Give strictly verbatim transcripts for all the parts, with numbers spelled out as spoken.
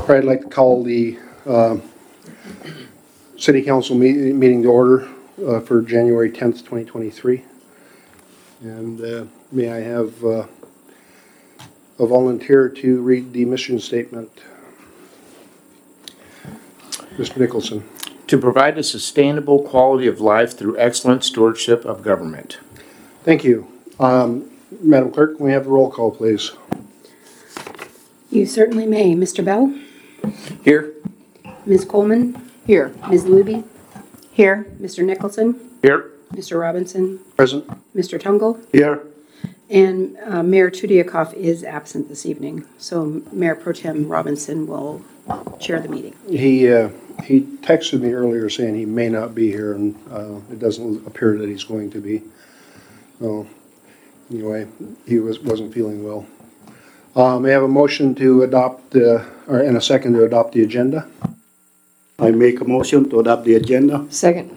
All right, I'd like to call the uh, City Council meet, meeting to order uh, for January tenth, twenty twenty-three. And uh, may I have uh, a volunteer to read the mission statement? Mister Nicholson. To provide a sustainable quality of life through excellent stewardship of government. Thank you. Um, Madam Clerk, can we have the roll call, please? You certainly may. Mister Bell? Here. Miz Coleman? Here. Miz Luby? Here. Mister Nicholson? Here. Mister Robinson? Present. Mister Tungle? Here. And uh, Mayor Tudiakoff is absent this evening, so Mayor Pro Tem Robinson will chair the meeting. He uh, he texted me earlier saying he may not be here, and uh, it doesn't appear that he's going to be. So anyway, he was wasn't feeling well. Uh, may I have a motion to adopt, uh, or in a second to adopt the agenda? I make a motion to adopt the agenda. Second.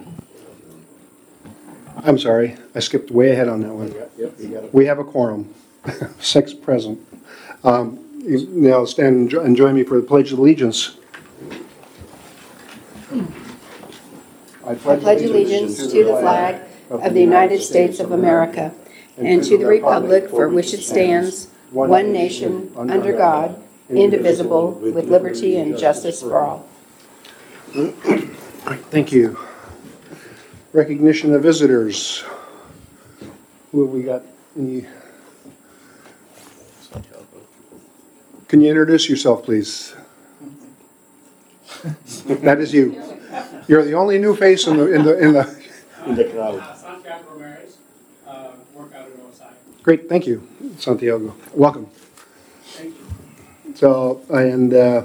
I'm sorry, I skipped way ahead on that one. Yep, you got it. We have a quorum, six present. Um, you now stand and jo- and join me for the Pledge of Allegiance. I pledge allegiance to the flag of the United States of America and to the republic for which it stands, one nation, under God, indivisible, with liberty and justice for all. All right, thank you. Recognition of visitors. Who have we got? Any? Can you introduce yourself, please? That is you. You're the only new face in the in the in the In the crowd. Uh, Santiago Ramirez, uh, work out of O S I. Great, thank you, Santiago. Welcome. Thank you. So and uh,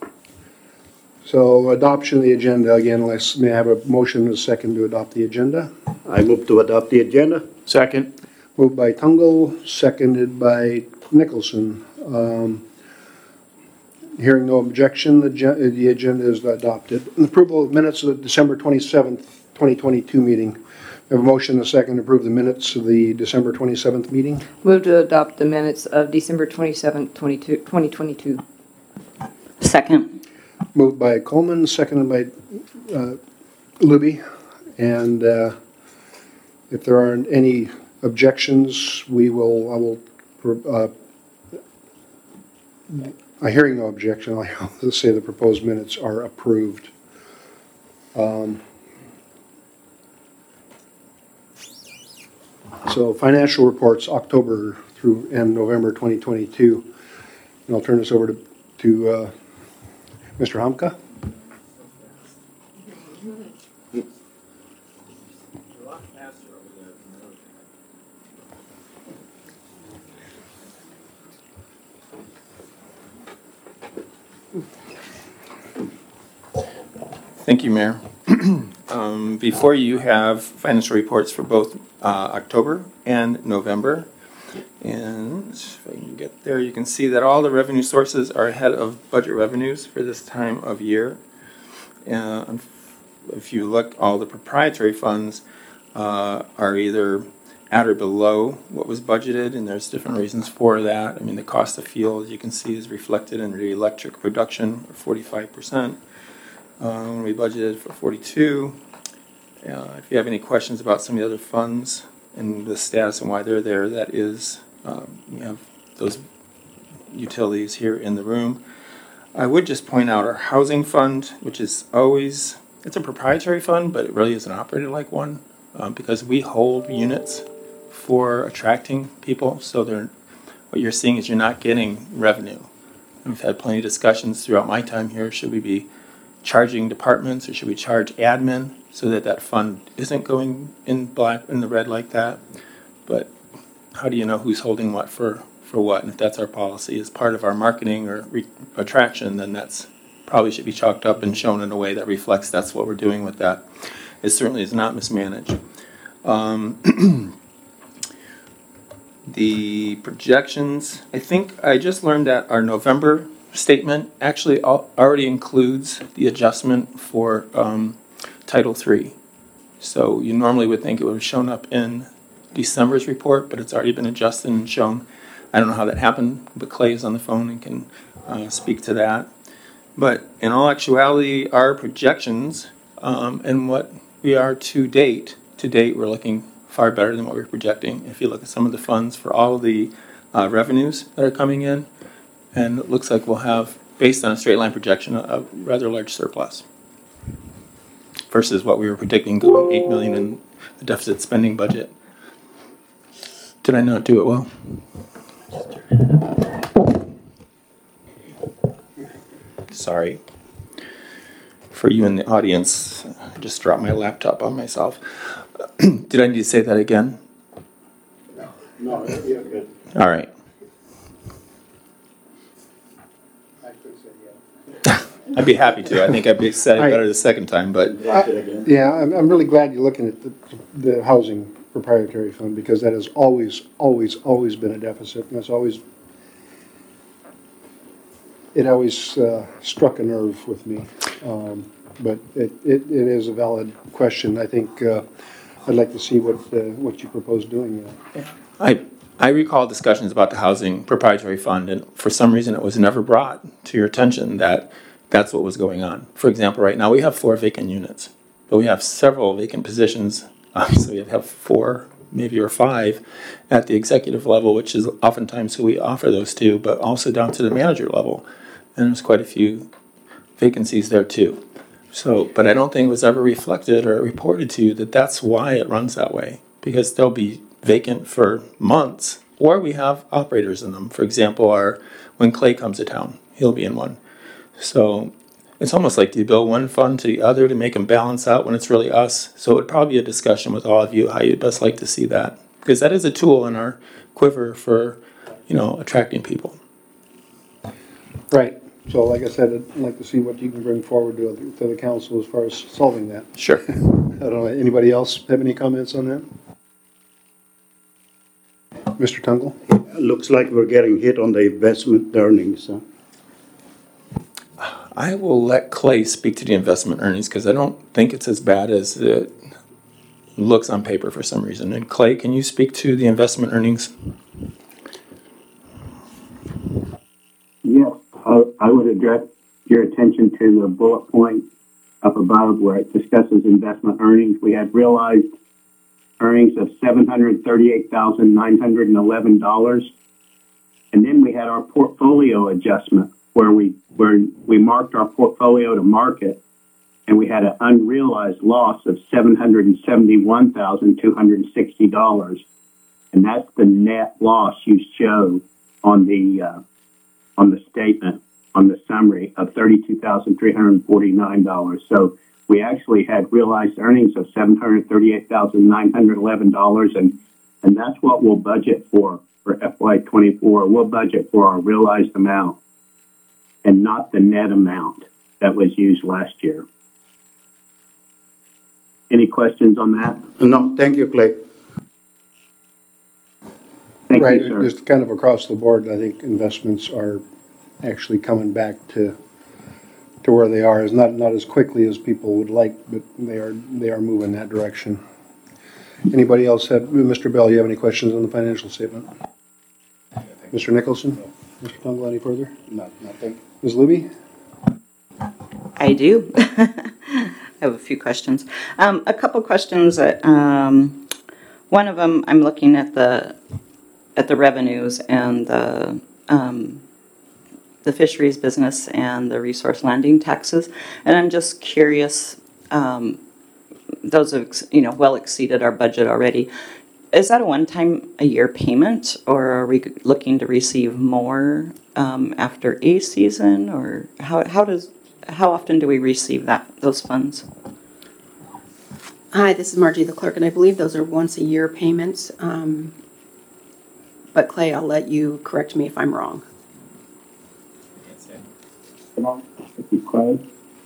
so adoption of the agenda again. Let's may I have a motion and a second to adopt the agenda. I move to adopt the agenda. Second. Moved by Tungle, seconded by Nicholson. Um, hearing no objection, the, ge- the agenda is adopted. And approval of minutes of the December twenty-seventh, twenty twenty-two meeting. We have a motion and a second to approve the minutes of the December twenty-seventh meeting. Move to adopt the minutes of December twenty-seventh, twenty twenty-two. Second. Moved by Coleman, seconded by uh, Luby. And uh, if there aren't any objections, we will, I will, uh, I hearing no objection, I'll say the proposed minutes are approved. Um, so financial reports, October through and November twenty twenty-two. And I'll turn this over to, to uh, Mister Hamka. Thank you, Mayor. um, before you have financial reports for both uh, October and November. And if I can get there, you can see that all the revenue sources are ahead of budget revenues for this time of year. Uh, if you look, all the proprietary funds uh, are either at or below what was budgeted, and there's different reasons for that. I mean, the cost of fuel, as you can see, is reflected in the electric production of forty-five percent. Um, we budgeted for forty-two. Uh, if you have any questions about some of the other funds and the status and why they're there, that is, um, you have those utilities here in the room. I would just point out our housing fund, which is always, it's a proprietary fund, but it really isn't operated like one um, because we hold units for attracting people. So they're, what you're seeing is you're not getting revenue. And we've had plenty of discussions throughout my time here. Should we be charging departments or should we charge admin so that that fund isn't going in black in the red like that? But how do you know who's holding what for for what? And if that's our policy as part of our marketing or re- attraction, then that's probably should be chalked up and shown in a way that reflects that's what we're doing with that. It certainly is not mismanaged. Um, the projections, I think I just learned that our November statement actually al- already includes the adjustment for um, Title three. So you normally would think it would have shown up in December's report, but it's already been adjusted and shown. I don't know how that happened, but Clay is on the phone and can uh, speak to that. But in all actuality, our projections um, and what we are to date, to date, we're looking far better than what we're projecting. If you look at some of the funds for all of the uh, revenues that are coming in, and it looks like we'll have, based on a straight line projection, a rather large surplus versus what we were predicting going eight million in the deficit spending budget. Did I not do it well? Sorry. For you in the audience, I just dropped my laptop on myself. Did I need to say that again? No, you're good. All right. I'd be happy to. I think I'd be said it better the second time, but Drop it again. Yeah, I'm, I'm really glad you're looking at the, the housing proprietary fund, because that has always, always, always been a deficit, and that's always, it always uh, struck a nerve with me. Um, But it, it, it is a valid question. I think uh, I'd like to see what, uh, what you propose doing. uh. I I recall discussions about the housing proprietary fund, and for some reason it was never brought to your attention that that's what was going on. For example, right now we have four vacant units, but we have several vacant positions. Uh, so we have four, maybe or five, at the executive level, which is oftentimes who we offer those to, but also down to the manager level. And there's quite a few vacancies there too. So, but I don't think it was ever reflected or reported to you that that's why it runs that way, because they'll be vacant for months, or we have operators in them. For example, our when Clay comes to town, he'll be in one. So it's almost like, do you bill one fund to the other to make them balance out when it's really us? So it would probably be a discussion with all of you how you'd best like to see that, because that is a tool in our quiver for, you know, attracting people. Right. So like I said, I'd like to see what you can bring forward to, the- to the council as far as solving that. Sure. I don't know, anybody else have any comments on that? Mister Tungle? Looks like we're getting hit on the investment earnings. huh? I will let Clay speak to the investment earnings, because I don't think it's as bad as it looks on paper for some reason. And Clay, can you speak to the investment earnings? Yes, I, I would address your attention to the bullet point up above where it discusses investment earnings. We had realized earnings of seven hundred thirty-eight thousand nine hundred eleven dollars. And then we had our portfolio adjustment where we where we marked our portfolio to market, and we had an unrealized loss of seven hundred seventy-one thousand two hundred sixty dollars. And that's the net loss you show on the uh, on the statement, on the summary of thirty-two thousand three hundred forty-nine dollars. So we actually had realized earnings of seven hundred thirty-eight thousand nine hundred eleven dollars, and, and that's what we'll budget for for F Y twenty-four. We'll budget for our realized amount and not the net amount that was used last year. Any questions on that? No, thank you, Clay. Thank Right, you, sir. just kind of across the board, I think investments are actually coming back to, to where they are. It's not, not as quickly as people would like, but they are, they are moving that direction. Anybody else have, Mister Bell, you have any questions on the financial statement? Mister Nicholson? Mister Tungle, any further? No, nothing. Miz Libby? I do. I have a few questions. Um, a couple questions that, um, one of them, I'm looking at the, at the revenues and the, um, the fisheries business and the resource landing taxes. And I'm just curious, um, those have, you know, well exceeded our budget already. Is that a one-time a year payment, or are we looking to receive more um, after a season, or how how does how often do we receive that those funds? Hi, this is Margie, the clerk, and I believe those are once-a-year payments. Um, But Clay, I'll let you correct me if I'm wrong. Clay?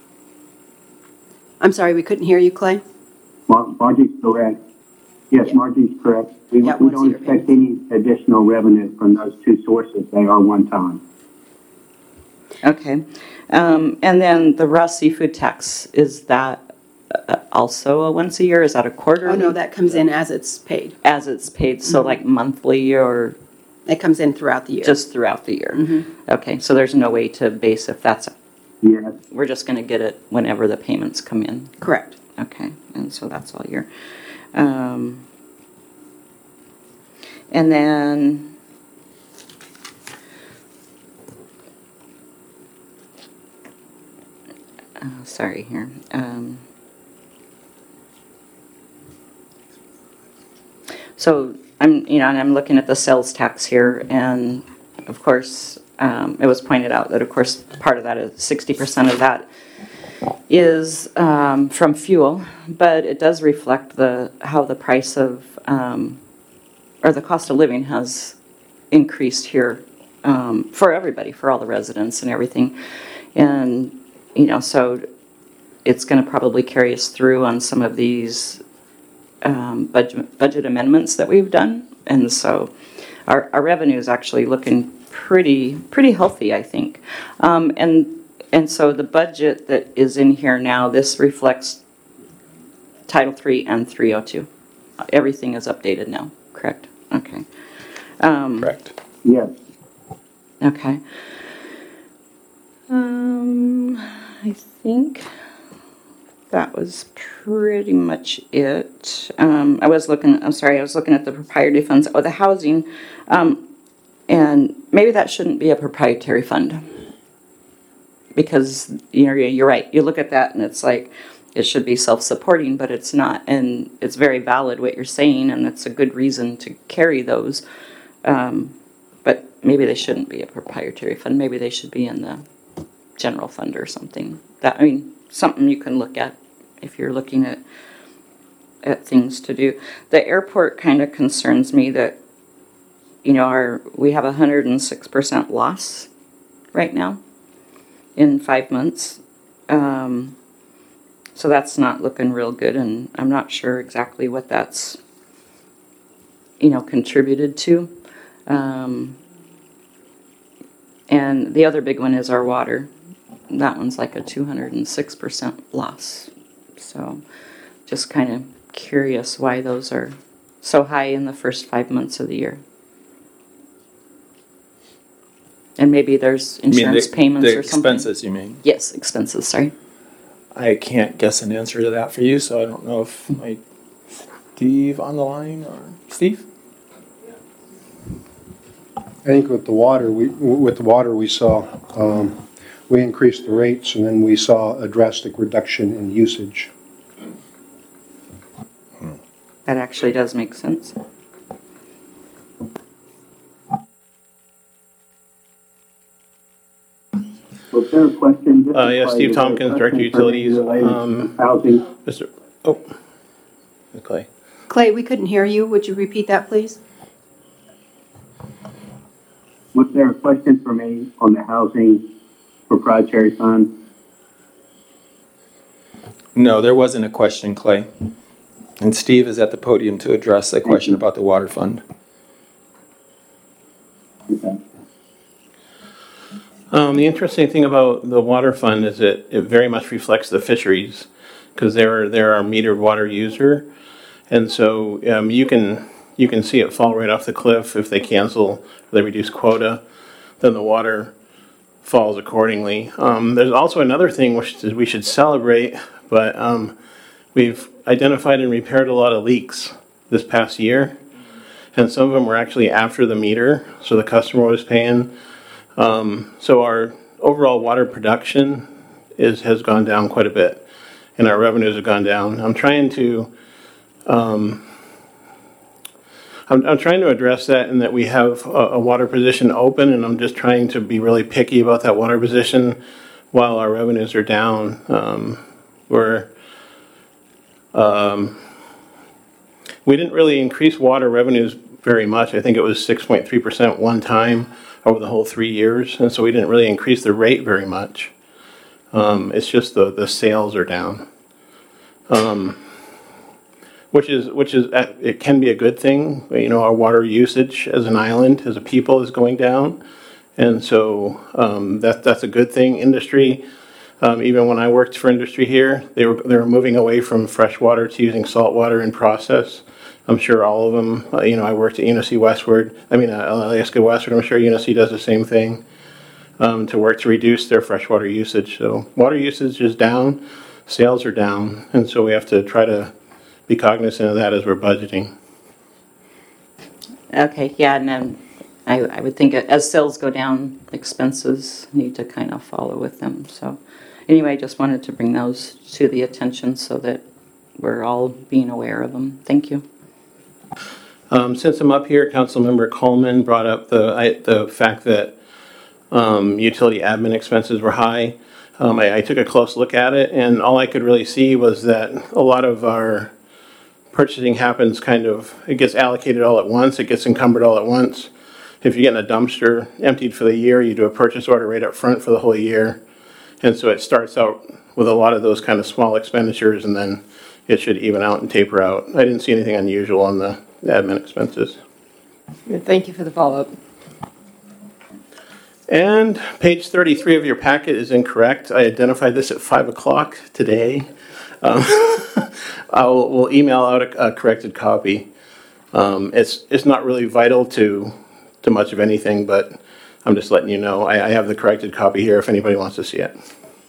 I'm sorry, we couldn't hear you, Clay? Mar- Margie's correct. Yes, Yeah. Margie's correct. We, Yeah, we once a don't year expect any additional revenue from those two sources. They are one time. Okay, um, and then the raw seafood tax, is that uh, also a once a year? Is that a quarter? Oh, no, that comes in as it's paid. As it's paid, so like monthly or It comes in throughout the year. just throughout the year? Mhm. Okay, so there's no way to base if that's Yes. We're just going to get it whenever the payments come in. Correct. Okay, and so that's all year. Um, and then uh, sorry here. Um, so I'm, you know, and I'm looking at the sales tax here, and of course, um, it was pointed out that, of course, part of that is sixty percent of that is um, from fuel, but it does reflect the how the price of um, or the cost of living has increased here um, for everybody, for all the residents and everything, and you know, so it's going to probably carry us through on some of these um, budget budget amendments that we've done, and so our our revenue is actually looking pretty pretty healthy, I think, um, and. And so the budget that is in here now, this reflects Title three and three oh two. Everything is updated now, correct? Okay. Um, Correct. Yes. okay. Um, I think that was pretty much it. Um, I was looking, I'm sorry, I was looking at the proprietary funds, oh, the housing. Um, and maybe that shouldn't be a proprietary fund. Because, you know, you're right. You look at that and it's like, it should be self-supporting, but it's not. And it's very valid what you're saying, and it's a good reason to carry those. Um, but maybe they shouldn't be a proprietary fund. Maybe they should be in the general fund or something. That I mean, something you can look at if you're looking at at things to do. The airport kind of concerns me that, you know, our we have a one hundred six percent loss right now in five months. Um, so that's not looking real good, and I'm not sure exactly what that's, you know, contributed to. Um, and the other big one is our water. That one's like a two hundred six percent loss. So just kind of curious why those are so high in the first five months of the year. And maybe there's You mean insurance the- payments the or something. expenses, you mean? Yes, expenses, sorry. I can't guess an answer to that for you, so I don't know if my Steve on the line or Steve? I think with the water, we, with the water, we saw, um, we increased the rates, and then we saw a drastic reduction in usage. That actually does make sense. Was there a question? This Uh, is yeah, Clay. Steve Was there a Tompkins, question Director for me Utilities, related to um, Housing. Mister Oh, Clay. Clay, we couldn't hear you. Would you repeat that, please? Was there a question for me on the housing proprietary fund? No, there wasn't a question, Clay. And Steve is at the podium to address a question about the water fund. Okay. Um, the interesting thing about the water fund is that it very much reflects the fisheries, because they're they're our metered water user, and so um, you can you can see it fall right off the cliff if they cancel, if they reduce quota, then the water falls accordingly. Um, there's also another thing which is we should celebrate, but um, we've identified and repaired a lot of leaks this past year, and some of them were actually after the meter, so the customer was paying. Um, so our overall water production is has gone down quite a bit, and our revenues have gone down. I'm trying to, um, I'm, I'm trying to address that in that we have a, a water position open, and I'm just trying to be really picky about that water position while our revenues are down. Um, we're, um, we didn't really increase water revenues very much. I think it was six point three percent one time over the whole three years, and so we didn't really increase the rate very much. Um, it's just the the sales are down, um, which is which is it can be a good thing. You know, our water usage as an island, as a people, is going down, and so um, that that's a good thing. Industry, um, even when I worked for industry here, they were they were moving away from fresh water to using salt water in process. I'm sure all of them, uh, you know, I worked at Unisea Westward, I mean, uh, Alaska Westward, I'm sure Unisea does the same thing. um, to work to reduce their freshwater usage. So water usage is down, sales are down, and so we have to try to be cognizant of that as we're budgeting. Okay, yeah, and then I, I would think as sales go down, expenses need to kind of follow with them. So anyway, I just wanted to bring those to the attention so that we're all being aware of them. Thank you. Um, since I'm up here, Councilmember Coleman brought up the I, the fact that um, utility admin expenses were high. Um, I, I took a close look at it, and all I could really see was that a lot of our purchasing happens kind of, it gets allocated all at once, it gets encumbered all at once. If you're getting a dumpster emptied for the year, you do a purchase order right up front for the whole year. And so it starts out with a lot of those kind of small expenditures, and then it should even out and taper out. I didn't see anything unusual on the admin expenses. Thank you for the follow-up. And page thirty-three of your packet is incorrect. I identified this at five o'clock today. Um, I'll we'll email out a, a corrected copy. Um, it's it's not really vital to to much of anything, but I'm just letting you know. I, I have the corrected copy here if anybody wants to see it.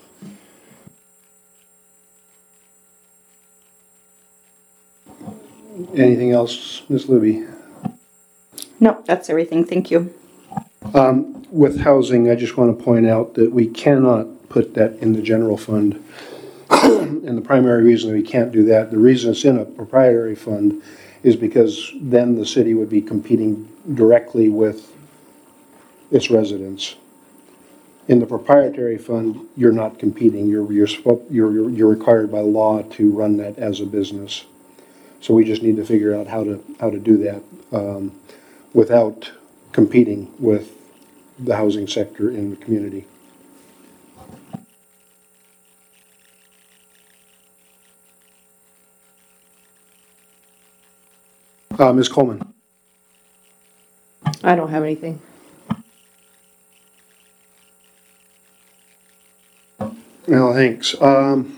Anything else, Miz Libby? No, that's everything. Thank you. Um, with housing, I just want to point out that we cannot put that in the general fund. And the primary reason we can't do that, the reason it's in a proprietary fund, is because then the city would be competing directly with its residents. In the proprietary fund, you're not competing. You're you're you're you're required by law to run that as a business. So we just need to figure out how to how to do that um, without competing with the housing sector in the community. Uh, Miz Coleman. I don't have anything. Well, thanks. Um,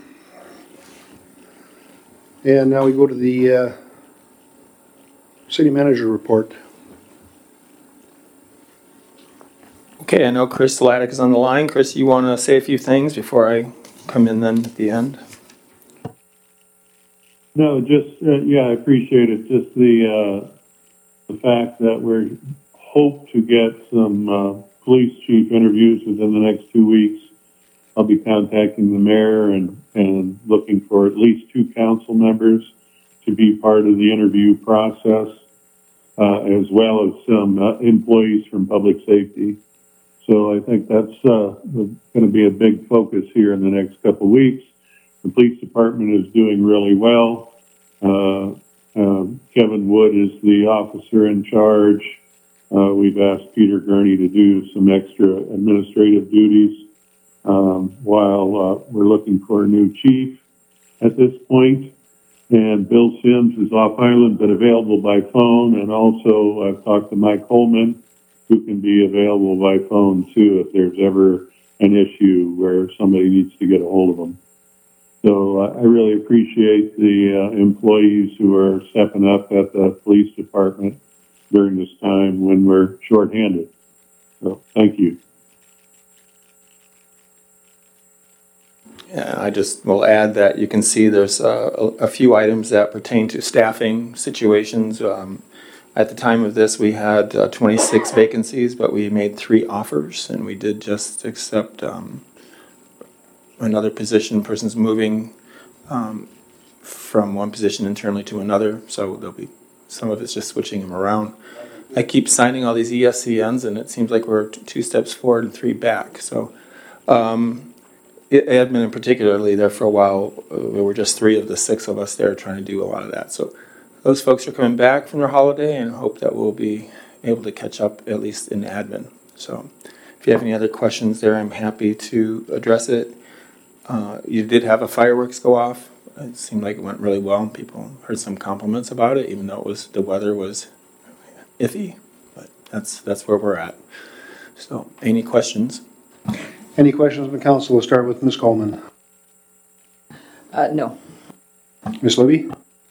and now we go to the uh, city manager report. Okay, I know Chris Laddick is on the line. Chris, you want to say a few things before I come in then at the end? No, just, uh, yeah, I appreciate it. Just the, uh, the fact that we hope to get some uh, police chief interviews within the next two weeks. I'll be contacting the mayor and, and looking for at least two council members to be part of the interview process, uh, as well as some uh, employees from public safety. So I think that's uh, going to be a big focus here in the next couple of weeks. The police department is doing really well. Uh, uh, Kevin Wood is the officer in charge. Uh, we've asked Peter Gurney to do some extra administrative duties um, while uh, we're looking for a new chief at this point. And Bill Sims is off island but available by phone. And also I've talked to Mike Holman, who can be available by phone too if there's ever an issue where somebody needs to get a hold of them. So uh, I really appreciate the uh, employees who are stepping up at the police department during this time when we're shorthanded. So thank you. Yeah, I just will add that you can see there's uh, a, a few items that pertain to staffing situations. Um, at the time of this, we had uh, twenty-six vacancies, but we made three offers, and we did just accept um, another position. Person's moving um, from one position internally to another, so there'll be some of it's just switching them around. I keep signing all these E S C Ns, and it seems like we're t- two steps forward and three back. So, um, it, admin in particularly, there for a while, uh, there were just three of the six of us there trying to do a lot of that. So, those folks are coming back from their holiday, and hope that we'll be able to catch up at least in admin. So, if you have any other questions there, I'm happy to address it. Uh, you did have a fireworks go off. It seemed like it went really well. People heard some compliments about it, even though it was the weather was iffy. But that's that's where we're at. So, any questions? Any questions from the council? We'll start with Miz Coleman. Uh, no. Miz Libby?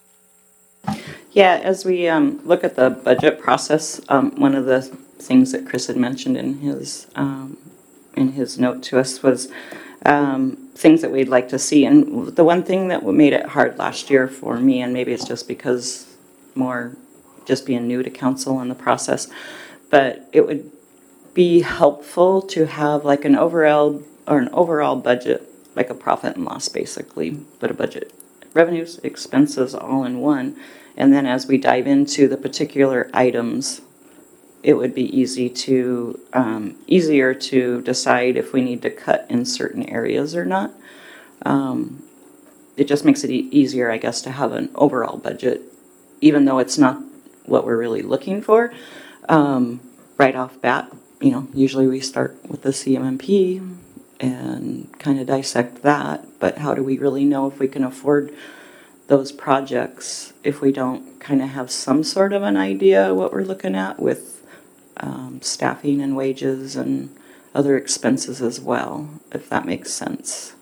Yeah, as we um, look at the budget process, um, one of the things that Chris had mentioned in his um, in his note to us was um, things that we'd like to see. And the one thing that made it hard last year for me, and maybe it's just because more just being new to council and the process, but it would be helpful to have like an overall or an overall budget, like a profit and loss basically, but a budget, revenues, expenses all in one. And then as we dive into the particular items, it would be easy to, um, easier to decide if we need to cut in certain areas or not. Um, it just makes it e- easier, I guess, to have an overall budget, even though it's not what we're really looking for. Um, right off bat, you know, usually we start with the C M M P and kind of dissect that, but how do we really know if we can afford those projects if we don't kind of have some sort of an idea what we're looking at with um, staffing and wages and other expenses as well, if that makes sense.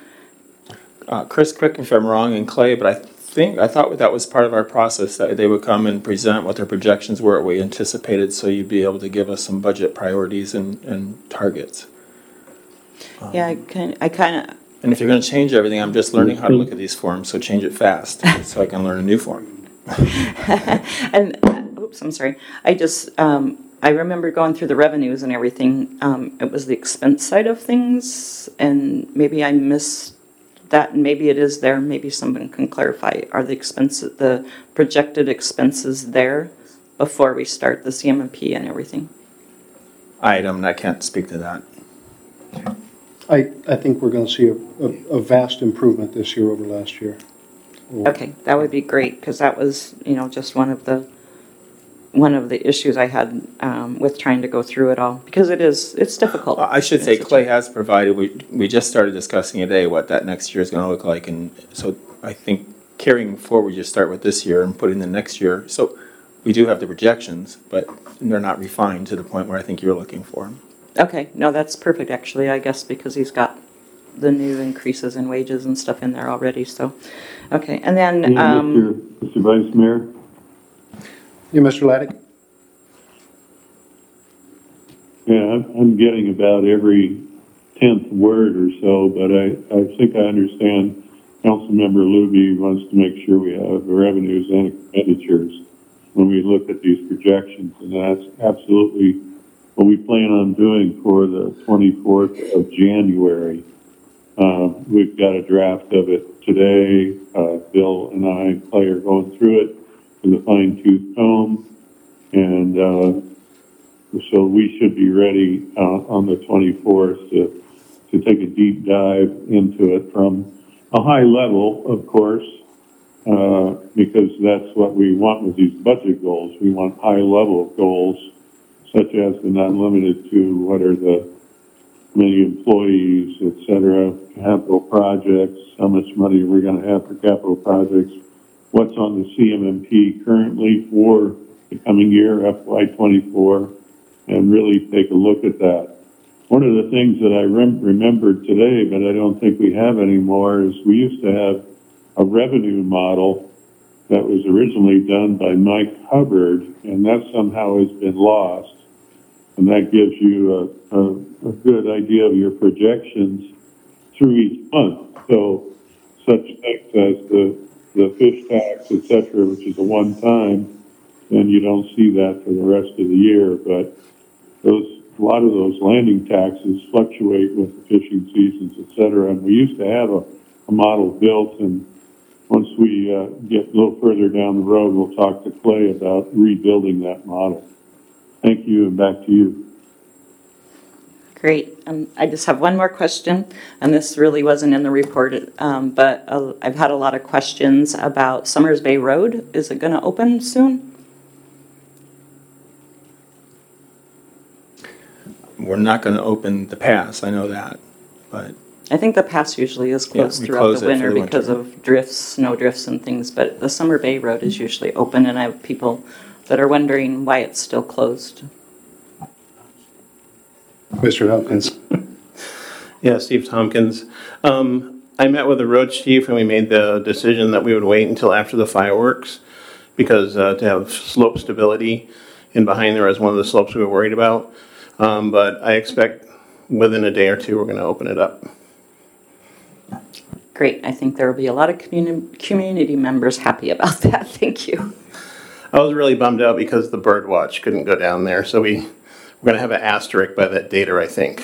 Uh, Chris, correct me if I'm wrong, and Clay, but I think, I thought that was part of our process, that they would come and present what their projections were, what we anticipated, so you'd be able to give us some budget priorities and, and targets. Um, Yeah, I kind, I kind of. And if you're going to change everything, I'm just learning how to look at these forms, so change it fast, so I can learn a new form. and, uh, oops, I'm sorry. I just, um, I remember going through the revenues and everything. Um, it was the expense side of things, and maybe I missed that, and maybe it is there. Maybe someone can clarify. Are the expenses, the projected expenses there before we start the C M M P and everything? Item, I can't speak to that. I, I think we're going to see a, a, a vast improvement this year over last year. Okay, that would be great, because that was, you know, just one of the one of the issues I had um, with trying to go through it all, because it is, it's difficult. I should say Clay has provided, we, we just started discussing today what that next year is going to look like, and so I think carrying forward, you start with this year and putting the next year. So we do have the projections, but they're not refined to the point where I think you're looking for them. Okay, no, that's perfect, actually, I guess, because he's got the new increases in wages and stuff in there already, so, okay, and then, Yeah, um, Mister Mister Vice Mayor? Yeah, Mister Laddick? Yeah, I'm, I'm getting about every tenth word or so, but I, I think I understand Councilmember Luby wants to make sure we have the revenues and expenditures when we look at these projections, and that's absolutely what we plan on doing for the twenty-fourth of January. Uh, we've got a draft of it today. Uh, Bill and I and Clay are going through it with a fine-tooth comb, and uh, so we should be ready uh, on the twenty-fourth to, to take a deep dive into it from a high level, of course, uh, because that's what we want with these budget goals. We want high-level goals, such as the not limited to what are the many employees, et cetera, capital projects, how much money we're going to have for capital projects, what's on the C M M P currently for the coming year, F Y twenty-four, and really take a look at that. One of the things that I rem- remembered today, but I don't think we have anymore, is we used to have a revenue model that was originally done by Mike Hubbard, and that somehow has been lost. And that gives you a, a, a good idea of your projections through each month. So such things as the, the fish tax, et cetera, which is a one-time, then you don't see that for the rest of the year. But those, a lot of those landing taxes fluctuate with the fishing seasons, et cetera. And we used to have a, a model built, and once we uh, get a little further down the road, we'll talk to Clay about rebuilding that model. Thank you, and back to you. great. Um, I just have one more question, and this really wasn't in the report, um, but uh, I've had a lot of questions about Summers Bay Road. Is it going to open soon? We're not going to open the pass, I know that, but I think the pass usually is closed Yeah, we throughout close the it for winter the because winter. of drifts, snow drifts and things, but the Summer Bay Road is usually open, and I have people that are wondering why it's still closed. Mister Hopkins? Yeah, Steve Tompkins. Um, I met with the road chief and we made the decision that we would wait until after the fireworks because uh, to have slope stability in behind there is one of the slopes we were worried about. Um, but I expect within a day or two, we're going to open it up. Great. I think there will be a lot of communi- community members happy about that. Thank you. I was really bummed out because the bird watch couldn't go down there, so we, we're going to have an asterisk by that date, I think.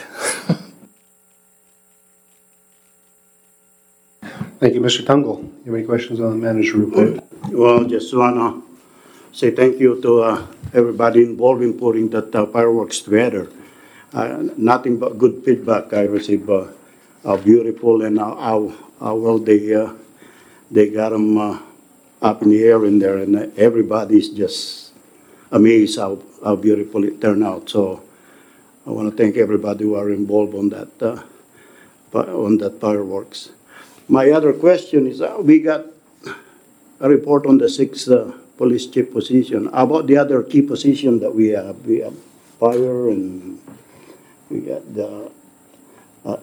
Thank you, Mister Tungle. You have any questions on the manager report? Well, just wanna say thank you to uh, everybody involved in putting that uh, fireworks together. Uh, nothing but good feedback I received. Uh, how beautiful and how, how, how well they uh, they got them uh, up in the air in there, and everybody's just amazed how, how beautiful it turned out. So I want to thank everybody who are involved on that uh, on that fireworks. My other question is, uh, we got a report on the sixth uh, police chief position. How about the other key position that we have? We have fire and we got the... Uh,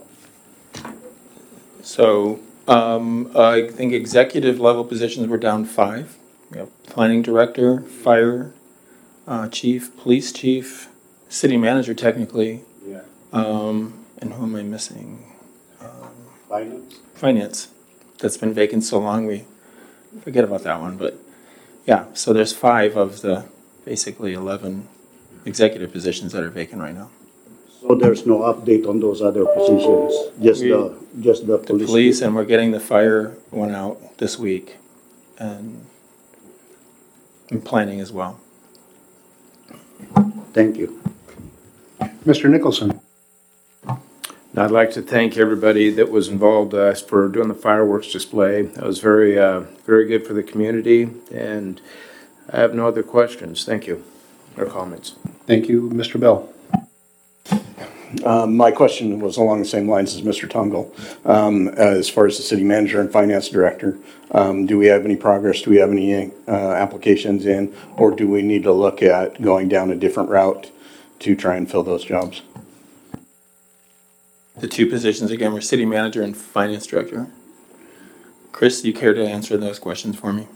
So um, I think executive level positions were down five. We have planning director, fire uh, chief, police chief, city manager technically. Yeah. Um, and who am I missing? Um, Finance? Finance. That's been vacant so long we forget about that one. But yeah, so there's five of the basically eleven executive positions that are vacant right now. So there's no update on those other positions, just We- the, just the The police. police, chief. and we're getting the fire one out this week. And, and planning as well. Thank you. Mister Nicholson? I'd like to thank everybody that was involved uh, for doing the fireworks display. That was very, uh, very good for the community, and I have no other questions. Thank you, or comments. Thank you, Mister Bell. Um, my question was along the same lines as Mister Tungle. Um, as far as the city manager and finance director, um, do we have any progress? Do we have any uh, applications in, or do we need to look at going down a different route to try and fill those jobs? The two positions again were city manager and finance director. Chris, do you care to answer those questions for me?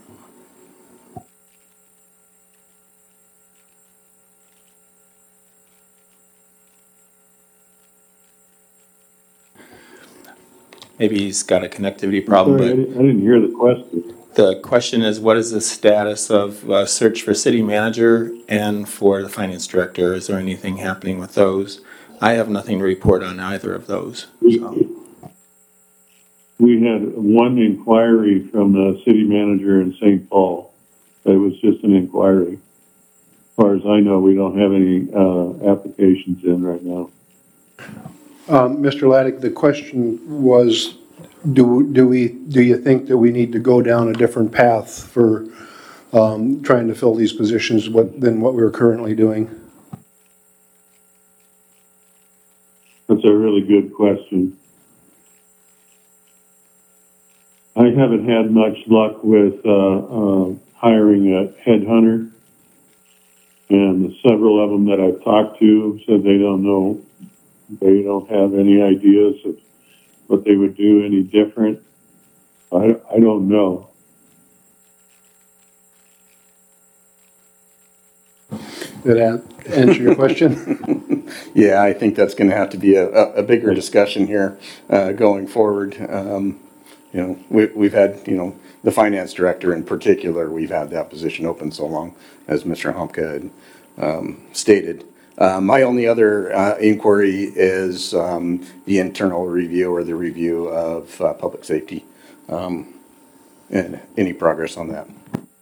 Maybe he's got a connectivity problem, Sorry, I but didn't, I didn't hear the question. the question is, what is the status of uh, search for city manager and for the finance director? Is there anything happening with those? I have nothing to report on either of those. So. We had one inquiry from the city manager in Saint Paul. It was just an inquiry. As far as I know, we don't have any uh, applications in right now. Um, Mister Laddick, the question was, do, do we, do you think that we need to go down a different path for um, trying to fill these positions what, than what we're currently doing? That's a really good question. I haven't had much luck with uh, uh, hiring a headhunter, and several of them that I've talked to said they don't know, they don't have any ideas of what they would do any different. I, I don't know. Did that answer your question? Yeah, I think that's going to have to be a, a bigger discussion here uh, going forward. Um, you know, we, we've had, you know, the finance director in particular, we've had that position open so long, as Mister Homke had um, stated. Uh, my only other uh, inquiry is um, the internal review or the review of uh, public safety, um, and any progress on that.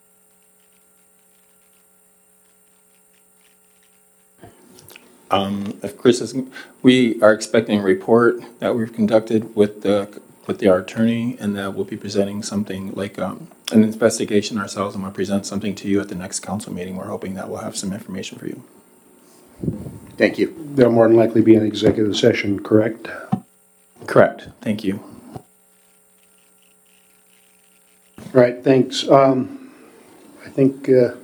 Um, if Chris is, we are expecting a report that we've conducted with the with the our attorney, and that we'll be presenting something like um, an investigation ourselves, and we'll present something to you at the next council meeting. We're hoping that we'll have some information for you. Thank you. There'll more than likely be an executive session, correct? Correct. Thank you. All right, thanks. Um, I think uh,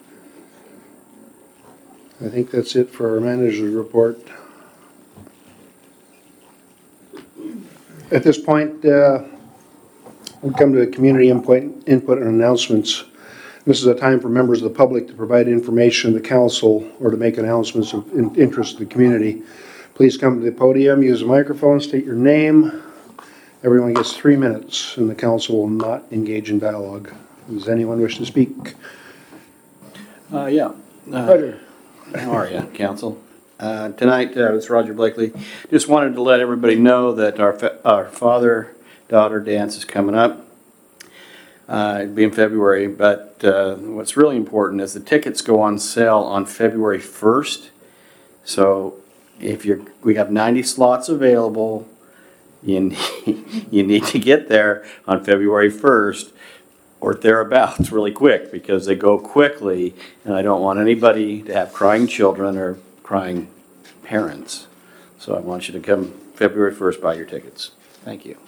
I think that's it for our manager's report. At this point, uh, we come to community input, input and announcements. This is a time for members of the public to provide information to the council or to make announcements of in interest to the community. Please come to the podium, use the microphone, state your name. Everyone gets three minutes, and the council will not engage in dialogue. Does anyone wish to speak? Uh, yeah. Uh, Roger. How are you, council? Uh, tonight, uh, it's Roger Blakely. Just wanted to let everybody know that our, fa our father-daughter dance is coming up. Uh, it'll be in February, but uh, what's really important is the tickets go on sale on February first. So if you're, we have ninety slots available. You need, you need to get there on February first or thereabouts really quick, because they go quickly, and I don't want anybody to have crying children or crying parents. So I want you to come February first, buy your tickets. Thank you.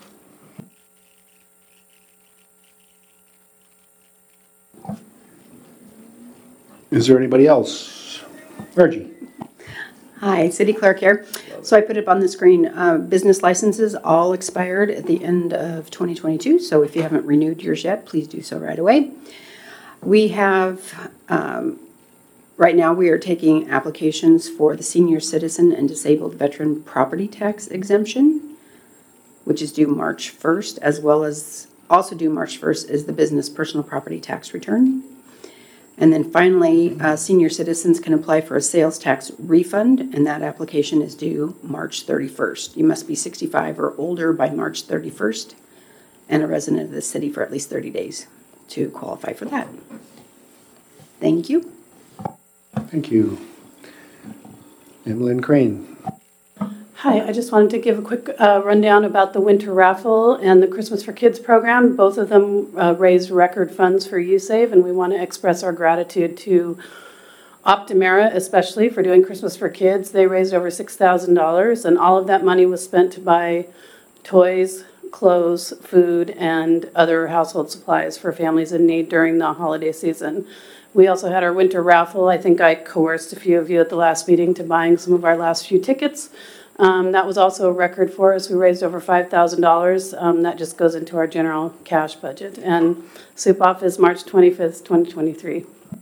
Is there anybody else? Reggie. Hi, City Clerk here. So I put it on the screen. Uh, business licenses all expired at the end of twenty twenty-two. So if you haven't renewed yours yet, please do so right away. We have, um, right now we are taking applications for the senior citizen and disabled veteran property tax exemption, which is due March first, as well as also due March first is the business personal property tax return. And then finally, uh, senior citizens can apply for a sales tax refund, and that application is due March thirty-first. You must be sixty-five or older by March thirty-first and a resident of the city for at least thirty days to qualify for that. Thank you. Thank you. Emmeline Crane. Hi, I just wanted to give a quick uh, rundown about the winter raffle and the Christmas for Kids program. Both of them uh, raised record funds for U SAVE, and we want to express our gratitude to Optimera, especially for doing Christmas for Kids. They raised over six thousand dollars, and all of that money was spent to buy toys, clothes, food, and other household supplies for families in need during the holiday season. We also had our winter raffle. I think I coerced a few of you at the last meeting to buying some of our last few tickets. Um, that was also a record for us. We raised over five thousand dollars. Um, that just goes into our general cash budget. And Soup Off is March twenty-fifth, twenty twenty-three.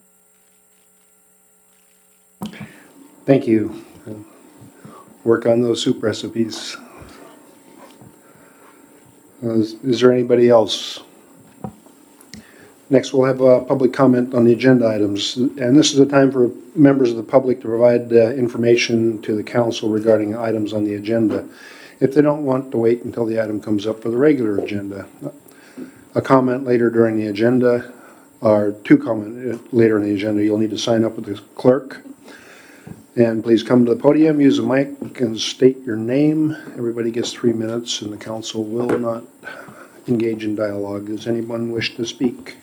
Thank you. Work on those soup recipes. Uh, is, is there anybody else? Next, we'll have a public comment on the agenda items. And this is a time for members of the public to provide uh, information to the council regarding items on the agenda, if they don't want to wait until the item comes up for the regular agenda. A comment later during the agenda, or two comment later in the agenda, you'll need to sign up with the clerk. And please come to the podium, use a mic, and state your name. Everybody gets three minutes, and the council will not engage in dialogue. Does anyone wish to speak?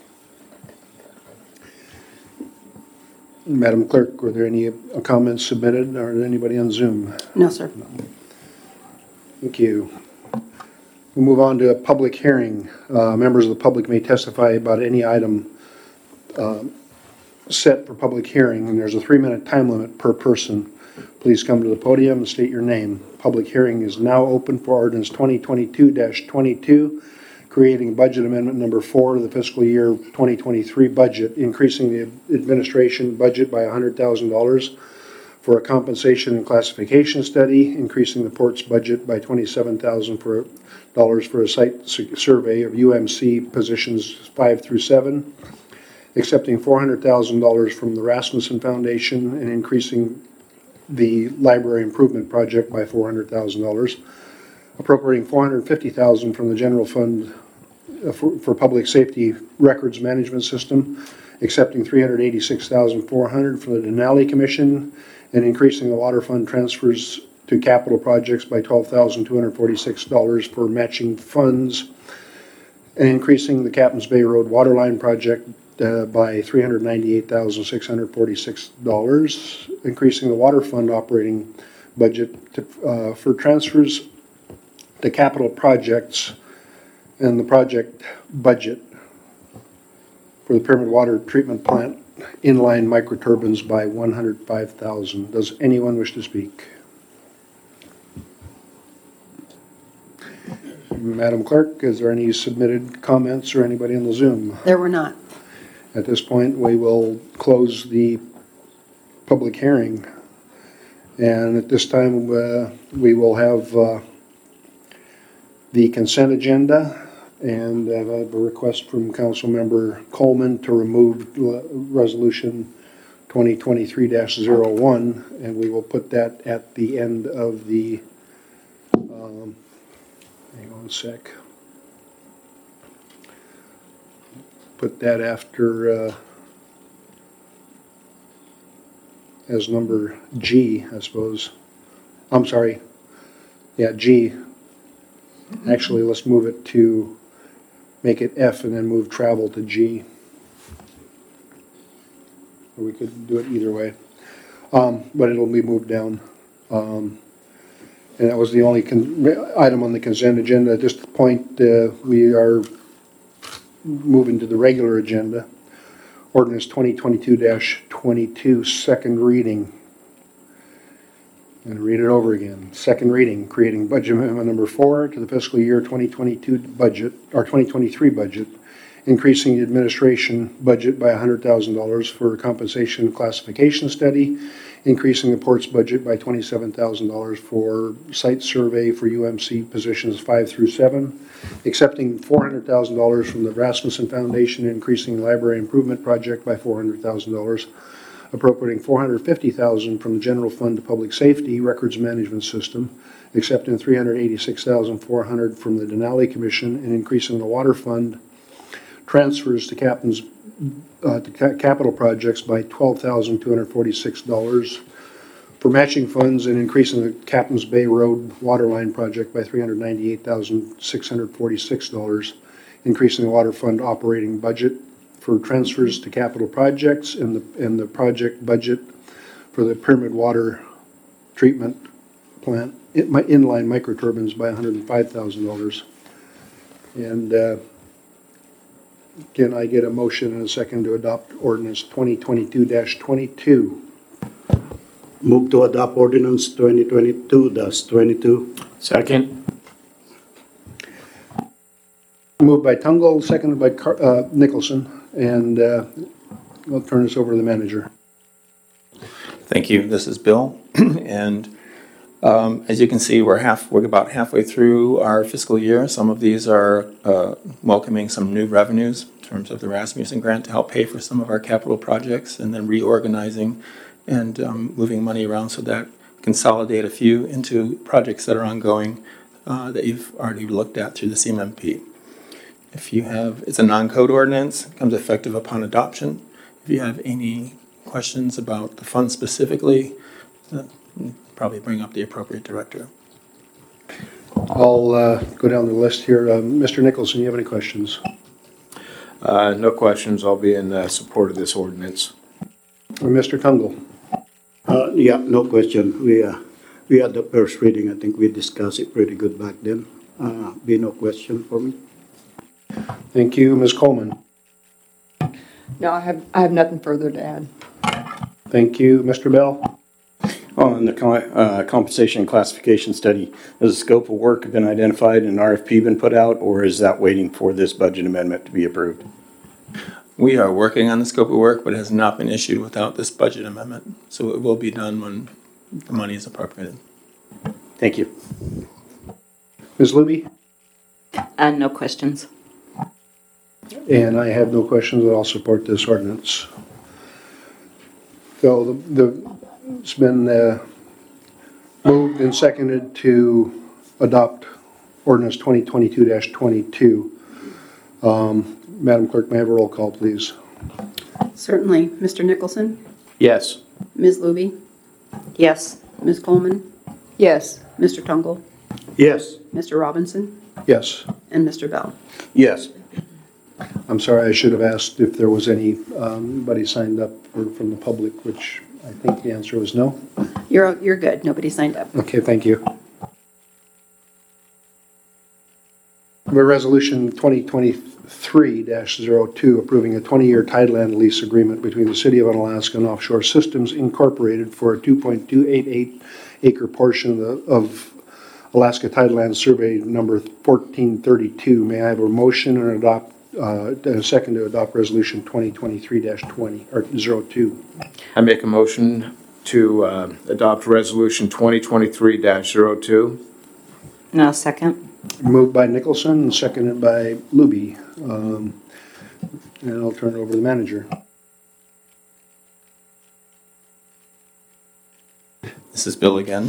Madam Clerk, were there any comments submitted, or anybody on Zoom? No, sir. Thank you. We'll move on to a public hearing. Uh, members of the public may testify about any item uh, set for public hearing, and there's a three-minute time limit per person. Please come to the podium and state your name. Public hearing is now open for ordinance twenty twenty-two dash twenty-two, creating budget amendment number four to the fiscal year twenty twenty-three budget, increasing the administration budget by one hundred thousand dollars for a compensation and classification study, increasing the port's budget by twenty-seven thousand dollars for a site survey of U M C positions five through seven, accepting four hundred thousand dollars from the Rasmussen Foundation and increasing the library improvement project by four hundred thousand dollars, appropriating four hundred fifty thousand dollars from the general fund For, for public safety records management system, accepting three hundred eighty-six thousand four hundred dollars from the Denali Commission, and increasing the water fund transfers to capital projects by twelve thousand two hundred forty-six dollars for matching funds, and increasing the Captain's Bay Road waterline project uh, by three hundred ninety-eight thousand six hundred forty-six dollars, increasing the water fund operating budget to, uh, for transfers to capital projects and the project budget for the Pyramid Water Treatment Plant inline microturbines by one hundred five thousand dollars. Does anyone wish to speak? Madam Clerk, is there any submitted comments or anybody on the Zoom? There were not. At this point, we will close the public hearing. And at this time, uh, we will have uh, the consent agenda, and I have a request from Councilmember Coleman to remove l- Resolution twenty twenty-three dash zero one, and we will put that at the end of the, um, hang on a sec. Put that after, uh, as number G, I suppose. I'm sorry. Yeah, G. Actually, let's move it to, make it F and then move travel to G. Or we could do it either way. Um, but it'll be moved down. Um, and that was the only con- item on the consent agenda. At this point, uh, we are moving to the regular agenda. Ordinance twenty twenty-two dash twenty-two, second reading. And read it over again. Second reading, creating budget amendment number four to the fiscal year twenty twenty-two budget, or twenty twenty-three budget, increasing the administration budget by one hundred thousand dollars for a compensation classification study, increasing the port's budget by twenty-seven thousand dollars for site survey for U M C positions five through seven, accepting four hundred thousand dollars from the Rasmussen Foundation, increasing the library improvement project by four hundred thousand dollars, appropriating four hundred fifty thousand dollars from the general fund to public safety records management system, accepting three hundred eighty-six thousand four hundred dollars from the Denali Commission, and increasing the water fund transfers to captain's uh, to ca- capital projects by twelve thousand two hundred forty-six dollars for matching funds, and increasing the Captain's Bay Road waterline project by three hundred ninety-eight thousand six hundred forty-six dollars, increasing the water fund operating budget for transfers to capital projects, and the and the project budget for the Pyramid Water Treatment Plant in, my inline microturbines by one hundred five thousand dollars. And uh, can I get a motion and a second to adopt ordinance twenty twenty-two dash twenty-two? Move to adopt ordinance twenty twenty-two dash twenty-two. Second. Moved by Tungle, seconded by Car- uh, Nicholson, and uh, I'll turn this over to the manager. Thank you. This is Bill. And um, as you can see, we're half, we're about halfway through our fiscal year. Some of these are uh, welcoming some new revenues in terms of the Rasmussen grant to help pay for some of our capital projects, and then reorganizing and um, moving money around so that consolidate a few into projects that are ongoing uh, that you've already looked at through the C M M P. If you have, it's a non-code ordinance, becomes effective upon adoption. If you have any questions about the fund specifically, uh, probably bring up the appropriate director. I'll uh, go down the list here. Um, Mister Nicholson, you have any questions? Uh, no questions. I'll be in uh, support of this ordinance. Or Mister Tungle? Uh, yeah, no question. We, uh, we had the first reading. I think we discussed it pretty good back then. Uh, be no question for me. Thank you. Miz Coleman? No, I have, I have nothing further to add. Thank you. Mister Bell? On the co- uh, compensation classification study, has the scope of work been identified and an R F P been put out, or is that waiting for this budget amendment to be approved? We are working on the scope of work, but it has not been issued without this budget amendment. So it will be done when the money is appropriated. Thank you. Miz Luby? Uh, no questions. And I have no questions, and I'll support this ordinance. So the, the it's been uh, moved and seconded to adopt ordinance twenty twenty-two dash twenty-two. Um, Madam Clerk, may I have a roll call, please? Certainly. Mister Nicholson? Yes. Miz Luby? Yes. Miz Coleman? Yes. Mister Tungle? Yes. Mister Robinson? Yes. And Mister Bell? Yes. I'm sorry, I should have asked if there was any, um, anybody signed up for, from the public, which I think the answer was no. You're, you're good. Nobody signed up. Okay, thank you. The resolution twenty twenty-three dash zero two approving a twenty-year tideland lease agreement between the City of Unalaska and Offshore Systems Incorporated for a two point two eight eight acre portion of, the, of Alaska Tideland Survey number fourteen thirty-two. May I have a motion and adopt uh, and a second to adopt resolution twenty twenty-three dash twenty or zero two? I make a motion to uh, adopt Resolution twenty twenty-three dash zero two. No, second. Moved by Nicholson and seconded by Luby. Um, And I'll turn it over to the manager. This is Bill again.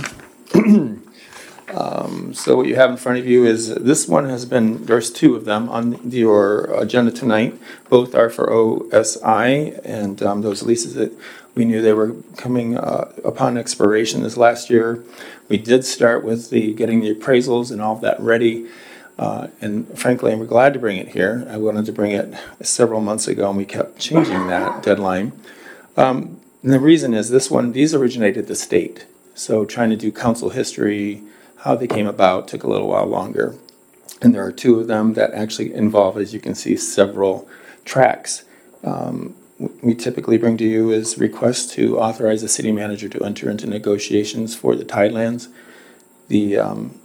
Um, So what you have in front of you is, this one has been, there's two of them on your agenda tonight. Both are for O S I, and um, those leases that we knew they were coming uh, upon expiration this last year. We did start with the, getting the appraisals and all of that ready. Uh, And frankly, I'm glad to bring it here. I wanted to bring it several months ago, and we kept changing that deadline. Um, And the reason is, this one, these originated the state. So trying to do council history, how they came about, took a little while longer. And there are two of them that actually involve, as you can see, several tracks. Um, we typically bring to you is requests to authorize the city manager to enter into negotiations for the Tidelands. The, um,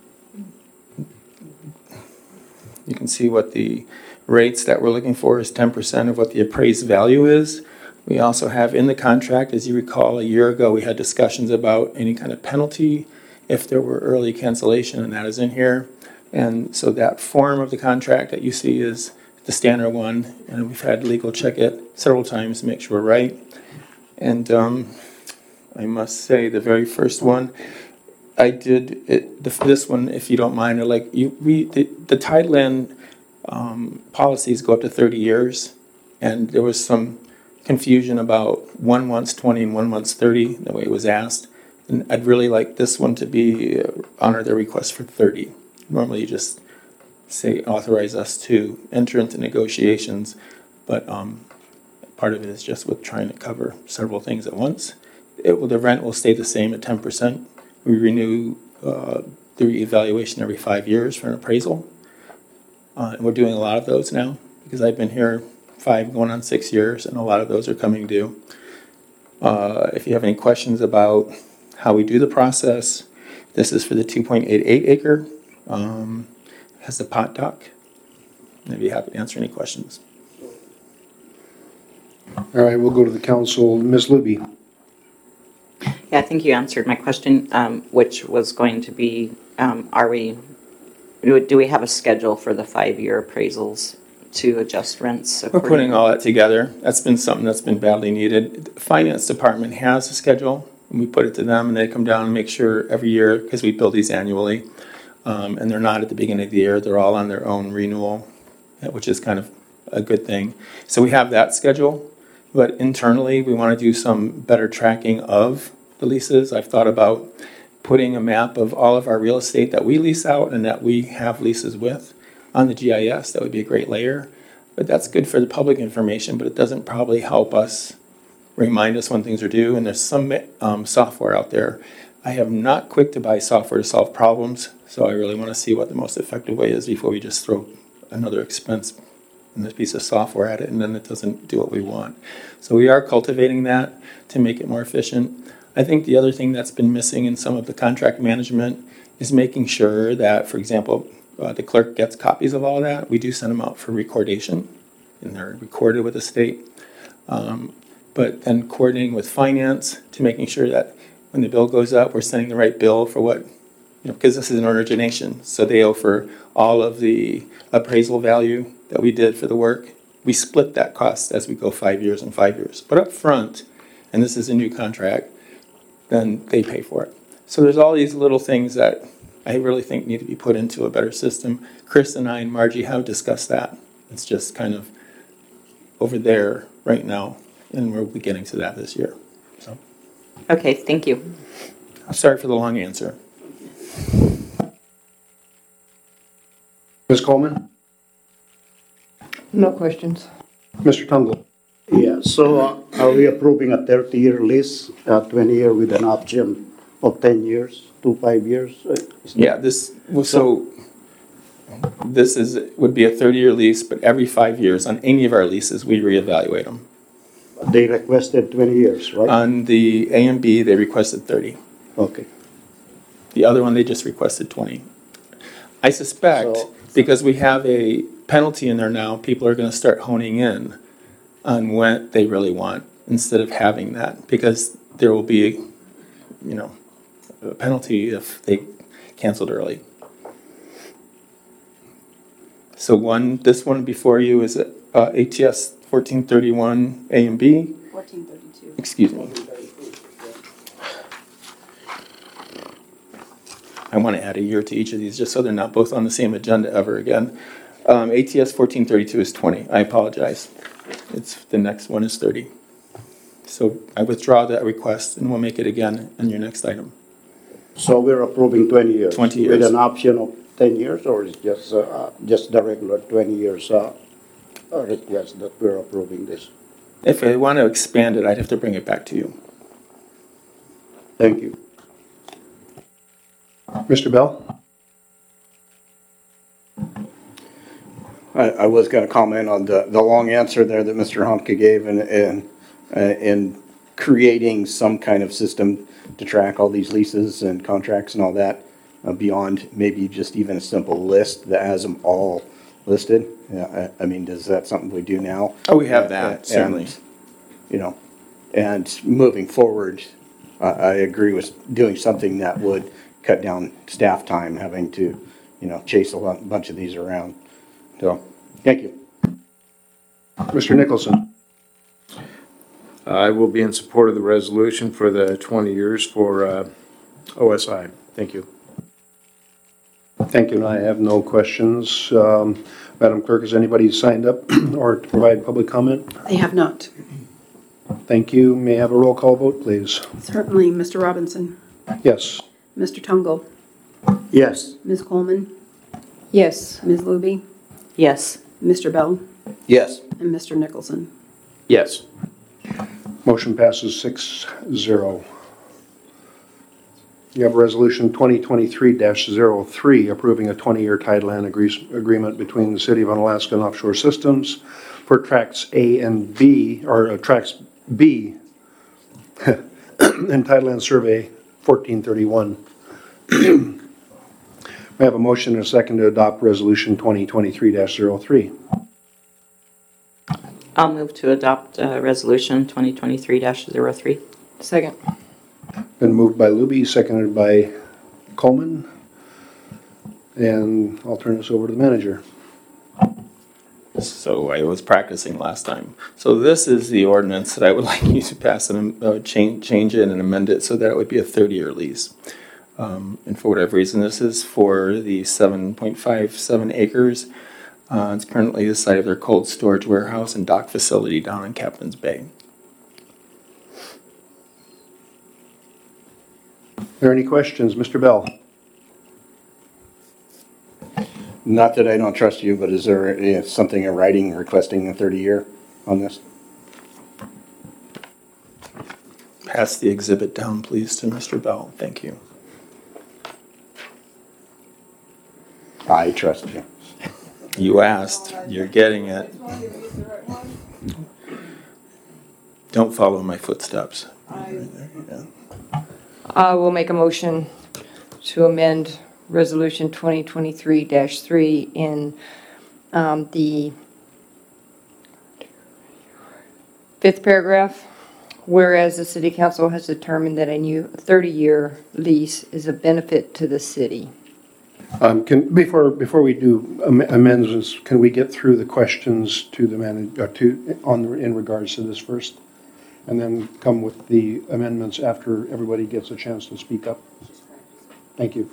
you can see what the rates that we're looking for is ten percent of what the appraised value is. We also have in the contract, as you recall, a year ago, we had discussions about any kind of penalty if there were early cancellation, and that is in here. And so that form of the contract that you see is the standard one, and we've had legal check it several times to make sure we're right. And um, I must say, the very first one, I did it, the, this one, if you don't mind, are like you, we the, the Tideland um, policies go up to thirty years, and there was some confusion about one wants twenty and one wants thirty, the way it was asked. And I'd really like this one to be, uh, honor their request for thirty. Normally you just say, authorize us to enter into negotiations, but um, part of it is just with trying to cover several things at once. It will, the rent will stay the same at ten percent. We renew uh, the reevaluation every five years for an appraisal. Uh, and we're doing a lot of those now, because I've been here five going on six years, and a lot of those are coming due. Uh, if you have any questions about how we do the process, this is for the two point eight eight acre, um, has the pot dock. I'd be happy to answer any questions. All right, we'll go to the council. Miz Luby. Yeah, I think you answered my question, um, which was going to be, um, are we, do do we have a schedule for the five-year appraisals to adjust rents? We're putting all that together. That's been something that's been badly needed. The finance department has a schedule, and we put it to them, and they come down and make sure every year, because we build these annually, um, and they're not at the beginning of the year. They're all on their own renewal, which is kind of a good thing. So we have that schedule, but internally, we want to do some better tracking of the leases. I've thought about putting a map of all of our real estate that we lease out and that we have leases with on the G I S. That would be a great layer. But that's good for the public information, but it doesn't probably help us remind us when things are due. And there's some um, software out there. I am not quick to buy software to solve problems, so I really want to see what the most effective way is before we just throw another expense in this piece of software at it, and then it doesn't do what we want. So we are cultivating that to make it more efficient. I think the other thing that's been missing in some of the contract management is making sure that, for example, uh, the clerk gets copies of all that. We do send them out for recordation, and they're recorded with the state. Um, but then coordinating with finance to making sure that when the bill goes up, we're sending the right bill for what, you know, because this is an origination. So they owe for all of the appraisal value that we did for the work. We split that cost as we go five years and five years. But up front, and this is a new contract, then they pay for it. So there's all these little things that I really think need to be put into a better system. Chris and I and Margie have discussed that. It's just kind of over there right now, and we'll be getting to that this year. So. Okay, thank you. I'm sorry for the long answer. Miz Coleman? No questions. Mister Tungle? Yeah, so uh, are we approving a thirty-year lease, uh, twenty year with an option of ten years to five years? Uh, is Yeah, this, well, so this is, would be a thirty-year lease, but every five years on any of our leases, we reevaluate them. They requested twenty years, right? On the A and B, they requested thirty. Okay. The other one, they just requested twenty. I suspect, So- because we have a penalty in there now, people are going to start honing in on what they really want instead of having that, because there will be you know, a penalty if they canceled early. So one, this one before you is uh, A T S fourteen thirty-one A and B. fourteen thirty-two. Excuse me. I want to add a year to each of these just so they're not both on the same agenda ever again. Um, A T S fourteen thirty-two is twenty. I apologize. It's the next one is thirty. So I withdraw that request and we'll make it again in your next item. So we're approving twenty years? twenty years. With an option of ten years, or is just, uh, just the regular twenty years uh, uh, request that we're approving this? If I want to expand it, I'd have to bring it back to you. Thank you. Mister Bell? I, I was going to comment on the, the long answer there that Mister Humke gave in, in, uh, in creating some kind of system to track all these leases and contracts and all that uh, beyond maybe just even a simple list that has them all listed. Yeah, I, I mean, is that something we do now? Oh, we have that, Uh, and, certainly. You know, and moving forward, I, I agree with doing something that would cut down staff time, having to, you know, chase a lot, bunch of these around. So, thank you. Mister Nicholson? I will be in support of the resolution for the twenty years for uh, O S I. Thank you. Thank you, and I have no questions. Um, Madam Clerk, has anybody signed up or to provide public comment? They have not. Thank you. May I have a roll call vote, please? Certainly. Mister Robinson? Yes. Mister Tungle? Yes. Miz Coleman? Yes. Miz Luby? Yes. Mister Bell? Yes. And Mister Nicholson? Yes. Motion passes six zero. You have Resolution twenty twenty-three dash zero three approving a twenty-year tideland agree- agreement between the City of Unalaska and Offshore Systems for tracks A and B, or uh, tracks B and Tideland Survey fourteen thirty-one. May I have a motion and a second to adopt Resolution twenty twenty-three dash zero three? I'll move to adopt uh, Resolution twenty twenty-three dash zero three. Second. Been moved by Luby, seconded by Coleman. And I'll turn this over to the manager. So I was practicing last time. So this is the ordinance that I would like you to pass and uh, change, change it and amend it so that it would be a thirty-year lease. Um, and for whatever reason, this is for the seven point five seven acres. Uh, it's currently the site of their cold storage warehouse and dock facility down in Captain's Bay. Are there any questions? Mister Bell? Not that I don't trust you, but is there uh, something in writing requesting a thirty year on this? Pass the exhibit down, please, to Mister Bell. Thank you. I trust you. You asked. You're getting it. Don't follow my footsteps. Yeah. I will make a motion to amend Resolution twenty twenty-three dash three in um, the fifth paragraph. Whereas the City Council has determined that a new thirty-year lease is a benefit to the city. Um, can, before, before we do am- amendments, can we get through the questions to the manager, uh, to, on, in regards to this first? And then come with the amendments after everybody gets a chance to speak up? Thank you.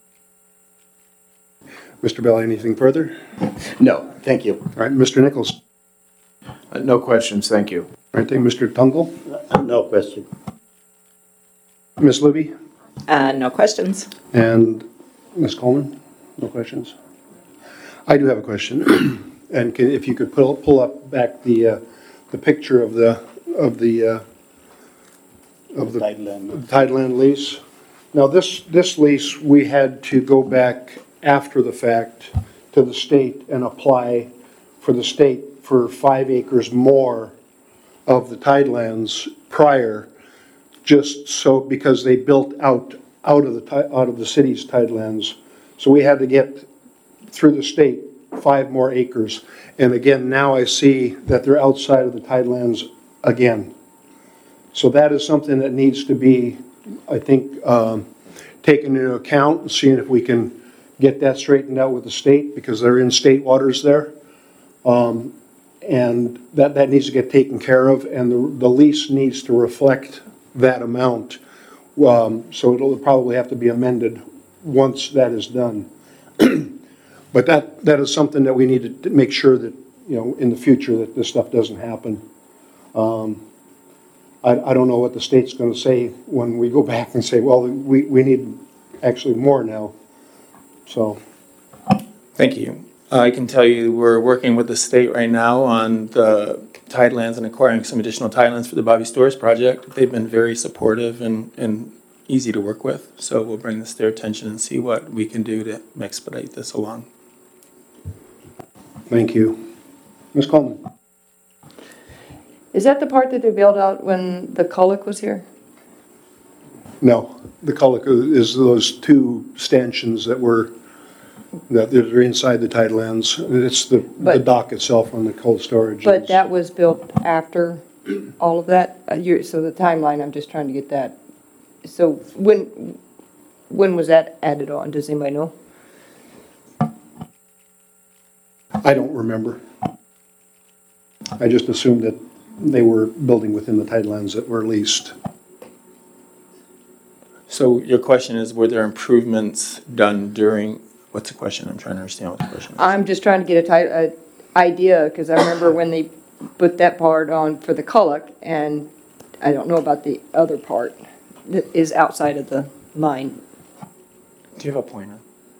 Mister Bell, anything further? No, thank you. All right, Mister Nichols? Uh, no questions. Thank you. All right, thank you. Mister Tungle? No question. Miz Luby? Uh, no questions. And Miz Coleman? No questions? I do have a question. And can, if you could pull, pull up back the, uh, the picture of the, of the, uh, of the Tideland. Tideland lease. Now, this, this lease, we had to go back after the fact to the state and apply for the state for five acres more of the Tidelands prior, just so, because they built out, out of the, ti- out of the city's Tidelands. So we had to get through the state five more acres. And again, now I see that they're outside of the Tidelands again. So that is something that needs to be I think, um, taking into account and seeing if we can get that straightened out with the state, because they're in state waters there. Um, and that, that needs to get taken care of, and the, the lease needs to reflect that amount. Um, so it'll probably have to be amended once that is done. But that, that is something that we need to make sure that, you know, in the future that this stuff doesn't happen. Um, I, I don't know what the state's going to say when we go back and say, well, we, we need actually more now. So. Thank you. I can tell you we're working with the state right now on the tidelands and acquiring some additional tidelands for the Bobby Stores project. They've been very supportive and, and easy to work with. So we'll bring this to their attention and see what we can do to expedite this along. Thank you. Miz Coleman. Is that the part that they bailed out when the Cullick was here? No, the Cullick is those two stanchions that were, that are inside the tidelands. It's the, But- the dock itself on the cold storage. But that was built after all of that? Uh, you're- So the timeline, I'm just trying to get that. So when, when was that added on? Does anybody know? I don't remember. I just assumed that they were building within the tidelands that were leased. So your question is, were there improvements done during, what's the question? I'm trying to understand what the question is. I'm just trying to get a ti- a idea, because I remember when they put that part on for the Cullick, and I don't know about the other part that is outside of the mine. Do you have a pointer?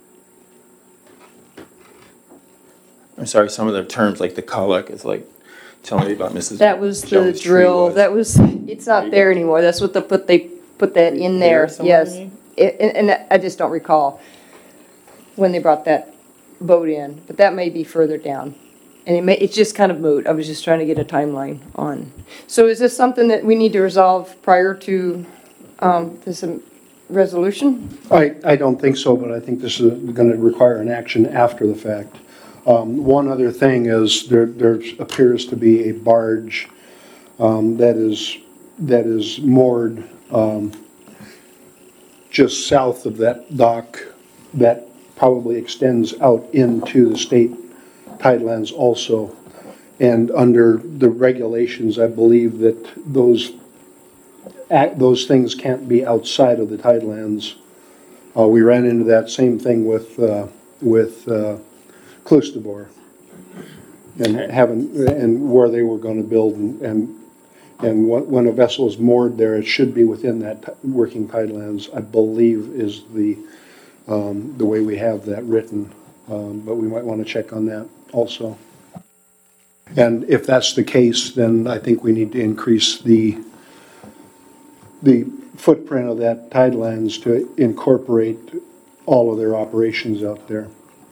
I'm sorry, some of the terms like the Cullick is like telling me about Missus That was the Jones' tree drill, was. that was, it's not there anymore, that's what the, put, they put that in there, There somewhere, yes. maybe? It- And, and I just don't recall when they brought that boat in, but that may be further down. And it may, it's just kind of moot, I was just trying to get a timeline on. So is this something that we need to resolve prior to, um, this um, resolution? I, I don't think so, but I think this is going to require an action after the fact. Um, one other thing is there, there appears to be a barge um, that is, that is moored um, just south of that dock that probably extends out into the state tidelands also. And under the regulations, I believe that those, act, those things can't be outside of the tidelands. Uh, we ran into that same thing with, uh, with uh, Kloosterboer, and having, and where they were going to build, and and, and when, when a vessel is moored there, it should be within that t- working tidelands, I believe, is the um, the way we have that written. Um, but we might want to check on that also. And if that's the case, then I think we need to increase the the footprint of that tidelands to incorporate all of their operations out there.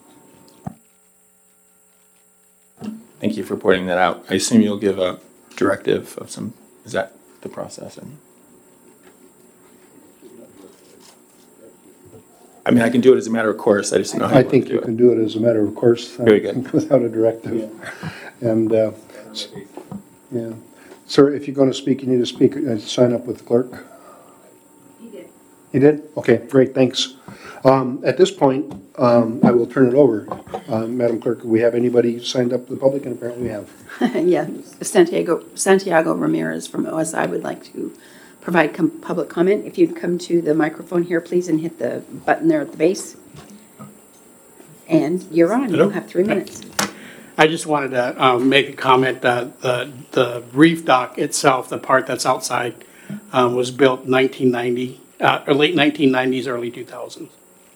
Thank you for pointing that out. I assume you'll give a directive of some, is that the process? And I mean, I can do it as a matter of course, I just don't know how I you want think to you do can it. do it as a matter of course. uh, Very good. Without a directive. And, uh, s- yeah. Sir, if you're going to speak, you need to speak, uh, sign up with the clerk. He did. You did? Okay, great, thanks. Um, At this point, um, I will turn it over. Uh, Madam Clerk, do we have anybody signed up to the public? And apparently we have. Yeah, Santiago, Santiago Ramirez from O S I would like to provide com- public comment. If you'd come to the microphone here, please, and hit the button there at the base. And you're on, you'll have three minutes. I just wanted to um, make a comment that the, the reef dock itself, the part that's outside, um, was built nineteen ninety, uh, or late nineteen nineties, early two thousands.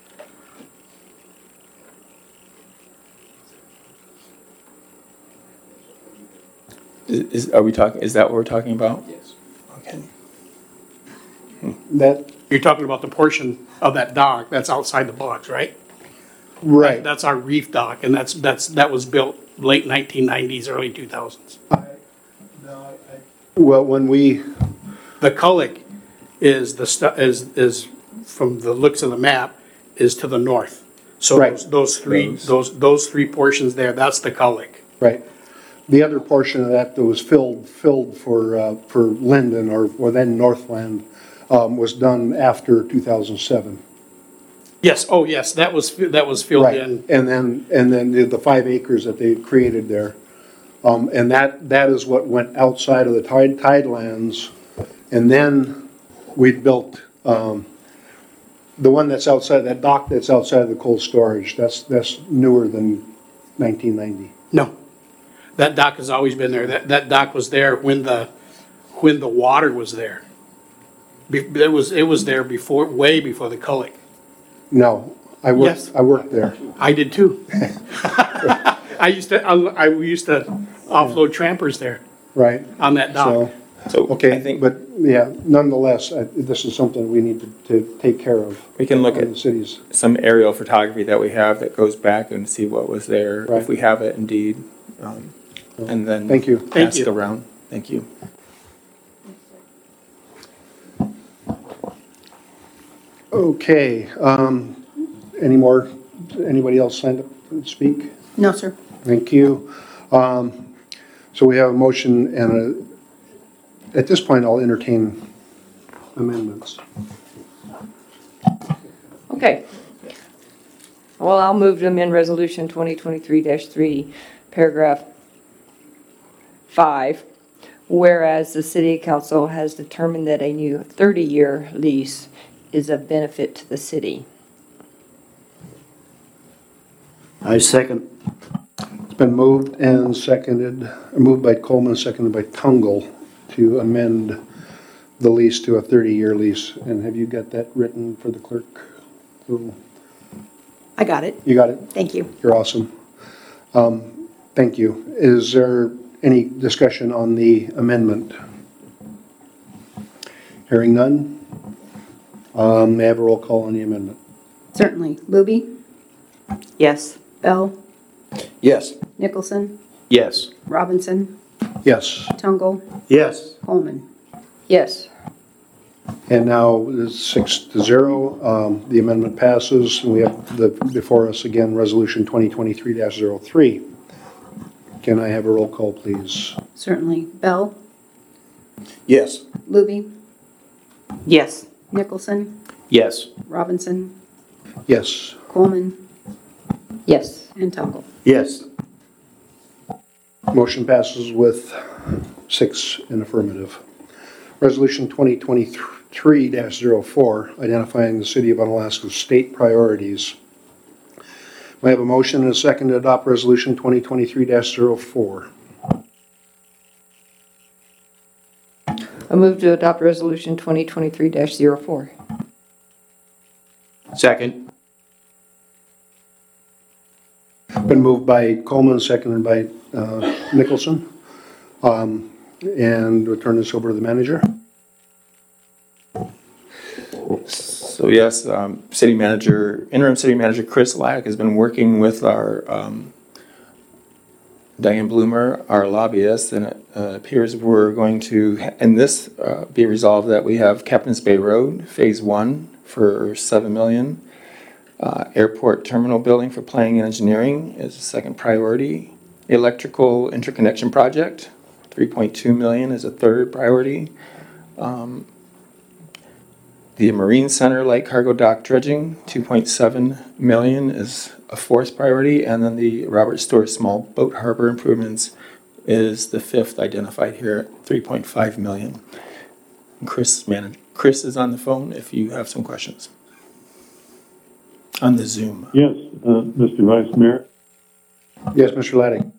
Is, is- are we talking, is that what we're talking about? Yes. Okay. That, You're talking about the portion of that dock that's outside the box, right? right. That's our reef dock, and that's, that's, that was built late nineteen nineties, early two thousands. Well, when we, The Cullick is the, stu- is, is, from the looks of the map, is to the north. So Right. those, those three, Those. those, those three portions there, that's the Cullick. right. The other portion of that that was filled, filled for, uh, for Linden, or, or then Northland, um, was done after two thousand seven. Yes, oh, yes, that was, that was filled Right, in. and then, and then the, the five acres that they created there. Um, and that, that is what went outside of the tide, tidelands. And then we built, um, the one that's outside, that dock that's outside of the cold storage, that's, that's newer than nineteen ninety. No, that dock has always been there. That, that dock was there when the, when the water was there. Be, it was, it was there before, way before the Cullick. No, I Yes. worked, I worked there. I did too. I used to, I, I used to offload trampers there Right. on that dock. So, So okay, I think but yeah, nonetheless, I, this is something we need to, to take care of. we can look in at the cities. some aerial photography that we have that goes back and see what was there, Right. if we have it indeed. Um, and then Thank you. Thank ask you. around. Thank you. Okay, um, any more, anybody else signed up to speak? No, sir. Thank you. Um, so we have a motion and a, at this point, I'll entertain amendments. Okay. Well, I'll move to amend Resolution twenty twenty-three dash three, paragraph five. Whereas the City Council has determined that a new thirty-year lease is of benefit to the city. I second. It's been moved and seconded, moved by Coleman, seconded by Tungle to amend the lease to a thirty-year lease. And have you got that written for the clerk? I got it. You got it? Thank you. You're awesome. Um, Thank you. Is there any discussion on the amendment? Hearing none? Um, May I have a roll call on the amendment? Certainly. Luby? Yes. Bell? Yes. Nicholson? Yes. Robinson? Yes. Tungle? Yes. Coleman? Yes. And now it's six to zero. Um, The amendment passes, and we have the, before us again, Resolution twenty twenty-three dash zero three. Can I have a roll call, please? Certainly. Bell? Yes. Luby? Yes. Nicholson? Yes. Robinson? Yes. Coleman? Yes. And Tungle? Yes. Motion passes with six in affirmative. Resolution twenty twenty-three dash zero four, identifying the City of Onalaska's state priorities. May I have a motion and a second to adopt Resolution twenty twenty-three dash zero four? I move to adopt Resolution twenty twenty-three dash zero four. Second. Been moved by Coleman, seconded by uh, Nicholson. Um, And we'll turn this over to the manager. So yes, um, city manager, interim city manager Chris Lack has been working with our um, Diane Bloomer, our lobbyist, and it uh, appears we're going to, and this uh, be resolved that we have Captain's Bay Road, Phase One for seven million. Uh, airport terminal building for planning and engineering is a second priority. Electrical interconnection project, three point two million is a third priority. Um, The Marine Center light cargo dock dredging, two point seven million is a fourth priority, and then the Robert Stewart Small Boat Harbor improvements is the fifth identified here at three point five million. And Chris, man, Chris is on the phone if you have some questions. On the Zoom. Yes, uh, Mister Vice Mayor. Yes, Mister Laddick.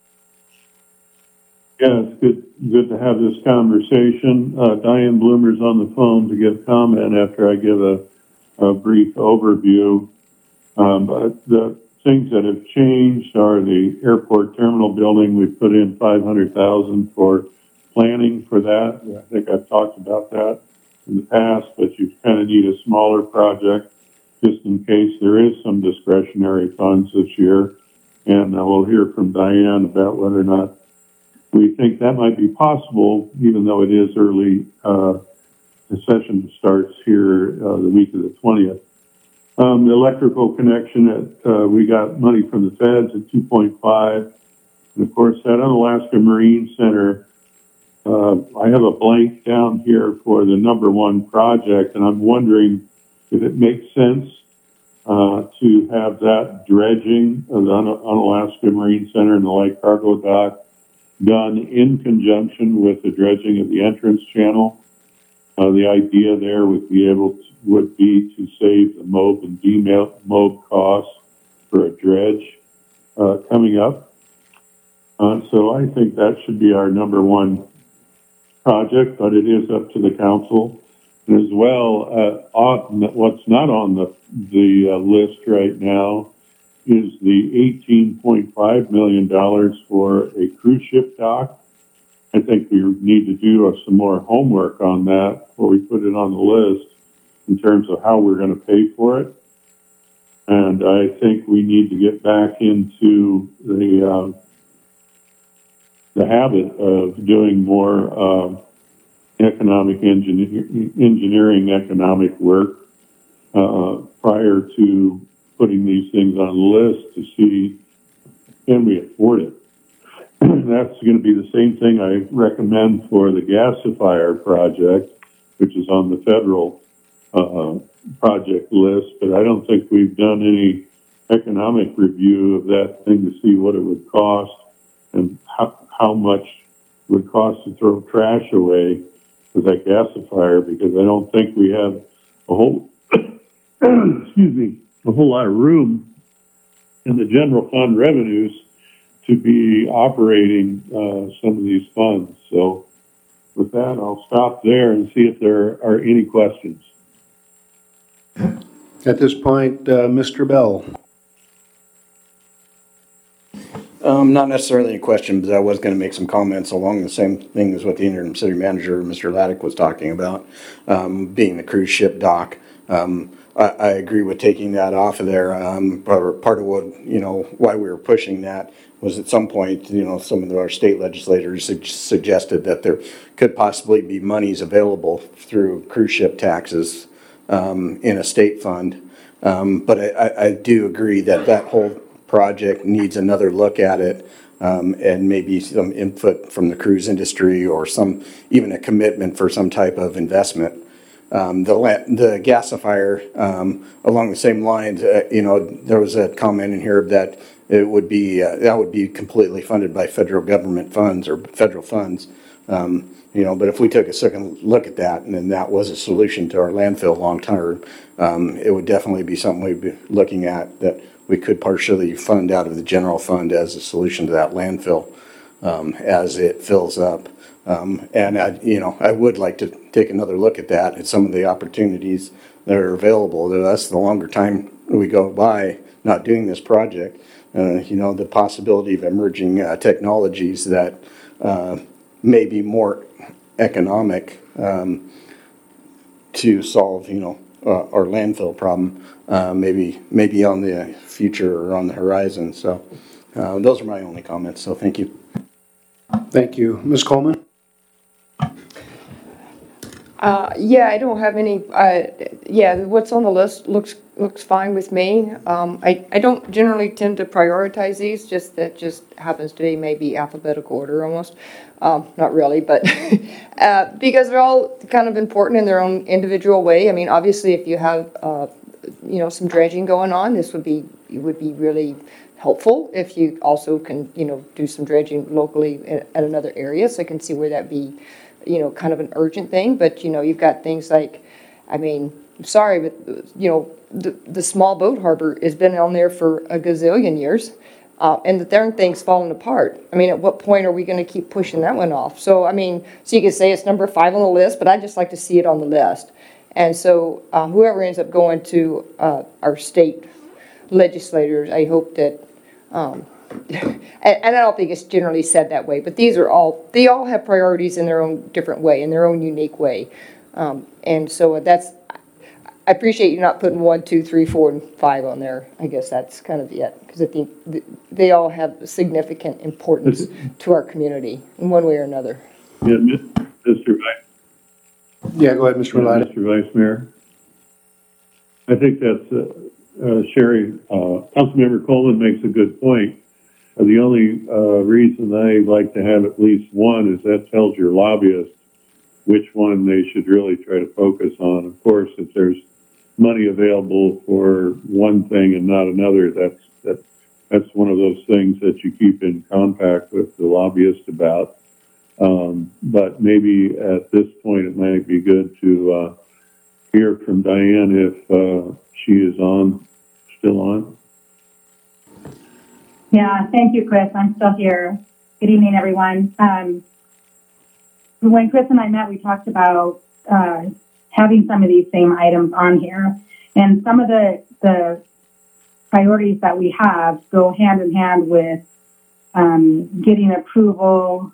Yeah, it's good, good to have this conversation. Uh, Diane Bloomer's on the phone to give comment after I give a, a brief overview. Um, but the things that have changed are the airport terminal building. We put in five hundred thousand for planning for that. I think I've talked about that in the past, but you kind of need a smaller project just in case there is some discretionary funds this year. And uh, we'll hear from Diane about whether or not we think that might be possible, even though it is early. Uh, the session starts here uh, the week of the twentieth. Um, the electrical connection, at, uh, we got money from the feds at two point five. And of course, that Unalaska Marine Center uh, I have a blank down here for the number one project, and I'm wondering if it makes sense uh, to have that dredging of the Un- Unalaska Marine Center and the light cargo dock done in conjunction with the dredging of the entrance channel. Uh, the idea there would be able to, would be to save the mob and demob costs for a dredge uh, coming up. Uh, so I think that should be our number one project, but it is up to the council. And as well, uh, on, what's not on the, the uh, list right now is the eighteen point five million dollars for a cruise ship dock. I think we need to do uh, some more homework on that before we put it on the list in terms of how we're going to pay for it. And I think we need to get back into the uh, the habit of doing more uh, economic engineer, engineering, economic work uh, prior to putting these things on the list to see, can we afford it? That's going to be the same thing I recommend for the gasifier project, which is on the federal uh, project list, but I don't think we've done any economic review of that thing to see what it would cost and how, how much it would cost to throw trash away with that gasifier, because I don't think we have a whole, excuse me, a whole lot of room in the general fund revenues to be operating uh, some of these funds. So with that, I'll stop there and see if there are any questions. At this point, uh, Mister Bell. Um, not necessarily a question, but I was going to make some comments along the same thing as what the interim city manager, Mister Laddick, was talking about, um, being the cruise ship dock. Um, I, I agree with taking that off of there. Um, part of what, you know, why we were pushing that was at some point, you know, some of our state legislators su- suggested that there could possibly be monies available through cruise ship taxes um, in a state fund. Um, but I, I, I do agree that that whole project needs another look at it, um, and maybe some input from the cruise industry or some, even a commitment for some type of investment. Um, the la- the gasifier, um, along the same lines, uh, you know, there was a comment in here that it would be, uh, that would be completely funded by federal government funds or federal funds. Um, you know, but if we took a second look at that and then that was a solution to our landfill long term, um, it would definitely be something we'd be looking at, that we could partially fund out of the general fund as a solution to that landfill um, as it fills up. Um, and, I, you know, I would like to take another look at that, at some of the opportunities that are available to us. The longer time we go by not doing this project, uh, you know, the possibility of emerging uh, technologies that uh, may be more economic um, to solve, you know, uh, our landfill problem, uh, maybe maybe on the future or on the horizon. So uh, those are my only comments. So thank you. Thank you. Miz Coleman? Uh, yeah, I don't have any, uh, yeah, what's on the list looks looks fine with me. Um, I, I don't generally tend to prioritize these, just that just happens to be maybe alphabetical order almost. Um, not really, but uh, because they're all kind of important in their own individual way. I mean, obviously, if you have, uh, you know, some dredging going on, this would be, it would be really helpful if you also can, you know, do some dredging locally at, at another area. So I can see where that be, you know, kind of an urgent thing. But, you know, you've got things like, I mean, I'm sorry, but, you know, the, the small boat harbor has been on there for a gazillion years. Uh, and the darn thing's falling apart. I mean, at what point are we going to keep pushing that one off? So, I mean, so you could say it's number five on the list, but I'd just like to see it on the list. And so uh, whoever ends up going to uh, our state legislators, I hope that, um, and, and I don't think it's generally said that way, but these are all, they all have priorities in their own different way, in their own unique way. Um, and so that's, I appreciate you not putting one, two, three, four, and five on there. I guess that's kind of it, because I think th they all have significant importance to our community in one way or another. Yeah, Mister Vice. Yeah, go ahead, Mister Yeah, Laddick. Mister Vice Mayor. I think that's uh, uh, Sherry, uh, Councilmember Coleman makes a good point. Uh, The only uh, reason I like to have at least one is that tells your lobbyists which one they should really try to focus on. Of course, if there's money available for one thing and not another, that's that that's one of those things that you keep in contact with the lobbyist about. Um, but maybe at this point, it might be good to uh, hear from Diane if uh, she is on, still on. Yeah, thank you, Chris. I'm still here. Good evening, everyone. Um, when Chris and I met, we talked about uh, having some of these same items on here. And some of the, the priorities that we have go hand in hand with um, getting approval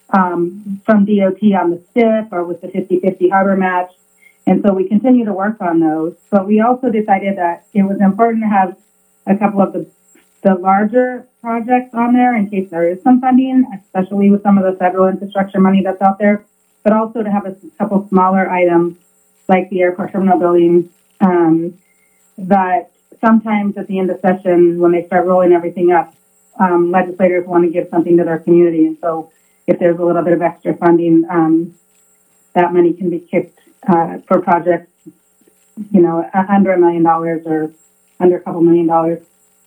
um, from D O T on the S I P or with the fifty-fifty harbor match. And so we continue to work on those. But we also decided that it was important to have a couple of the the larger projects on there in case there is some funding, especially with some of the federal infrastructure money that's out there, but also to have a couple smaller items like the airport terminal building um, that sometimes at the end of session, when they start rolling everything up, um, legislators want to give something to their community. And so if there's a little bit of extra funding, um, that money can be kicked uh, for projects, you know, under a million dollars or under a couple million dollars.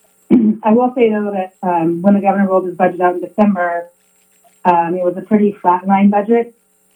I will say, though, that um, when the governor rolled his budget out in December, um, it was a pretty flatline budget.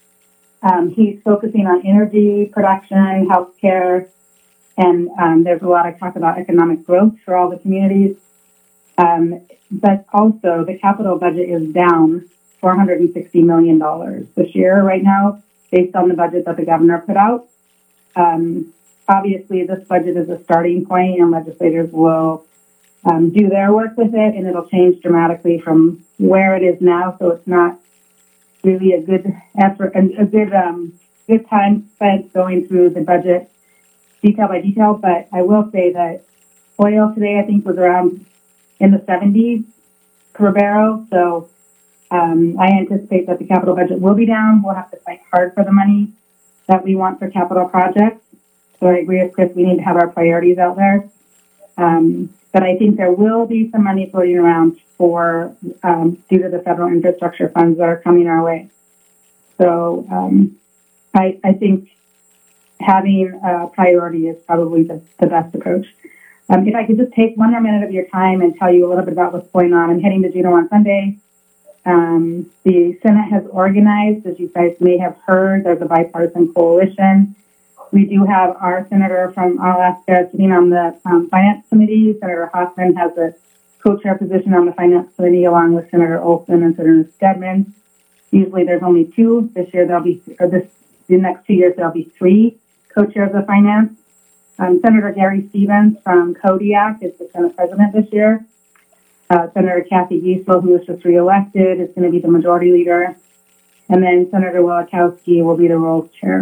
Um, he's focusing on energy production, healthcare, and um, there's a lot of talk about economic growth for all the communities. Um, but also, the capital budget is down four hundred sixty million dollars this year right now, based on the budget that the governor put out. Um, obviously, this budget is a starting point, and legislators will Um, do their work with it, and it'll change dramatically from where it is now. So it's not really a good effort, a, a good um, good time spent going through the budget detail by detail. But I will say that oil today, I think, was around in the seventies per barrel. So um, I anticipate that the capital budget will be down. We'll have to fight hard for the money that we want for capital projects. So I agree with Chris. We need to have our priorities out there. Um, But I think there will be some money floating around for um, due to the federal infrastructure funds that are coming our way. So um, I, I think having a priority is probably the, the best approach. Um, if I could just take one more minute of your time and tell you a little bit about what's going on. I'm heading to Juneau on Sunday. Um, the Senate has organized, as you guys may have heard, there's a bipartisan coalition. We do have our senator from Alaska sitting on the um, Finance Committee. Senator Hoffman has a co-chair position on the Finance Committee along with Senator Olson and Senator Stedman. Usually there's only two. This year there'll be, or this, the next two years there'll be three co-chairs of Finance. Um, Senator Gary Stevens from Kodiak is the Senate President this year. Uh, Senator Kathy Giesel, who was just reelected, is going to be the Majority Leader. And then Senator Wielechowski will be the Rules Chair.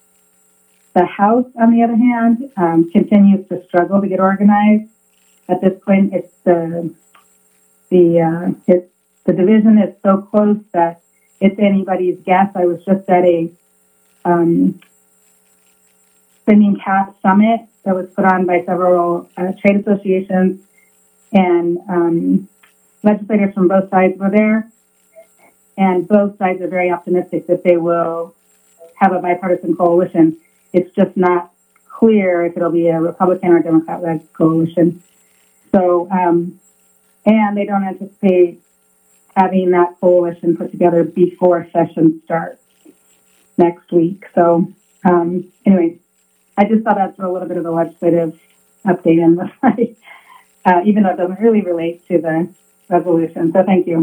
The House, on the other hand, um, continues to struggle to get organized. At this point, it's the the uh, it's, the division is so close that it's anybody's guess. I was just at a um, spending cap summit that was put on by several uh, trade associations, and um, legislators from both sides were there. And both sides are very optimistic that they will have a bipartisan coalition. It's just not clear if it'll be a Republican or Democrat-led coalition. So, um, and they don't anticipate having that coalition put together before session starts next week. So, um, anyway, I just thought I'd throw a little bit of a legislative update in the slide, uh, even though it doesn't really relate to the resolution. So, thank you.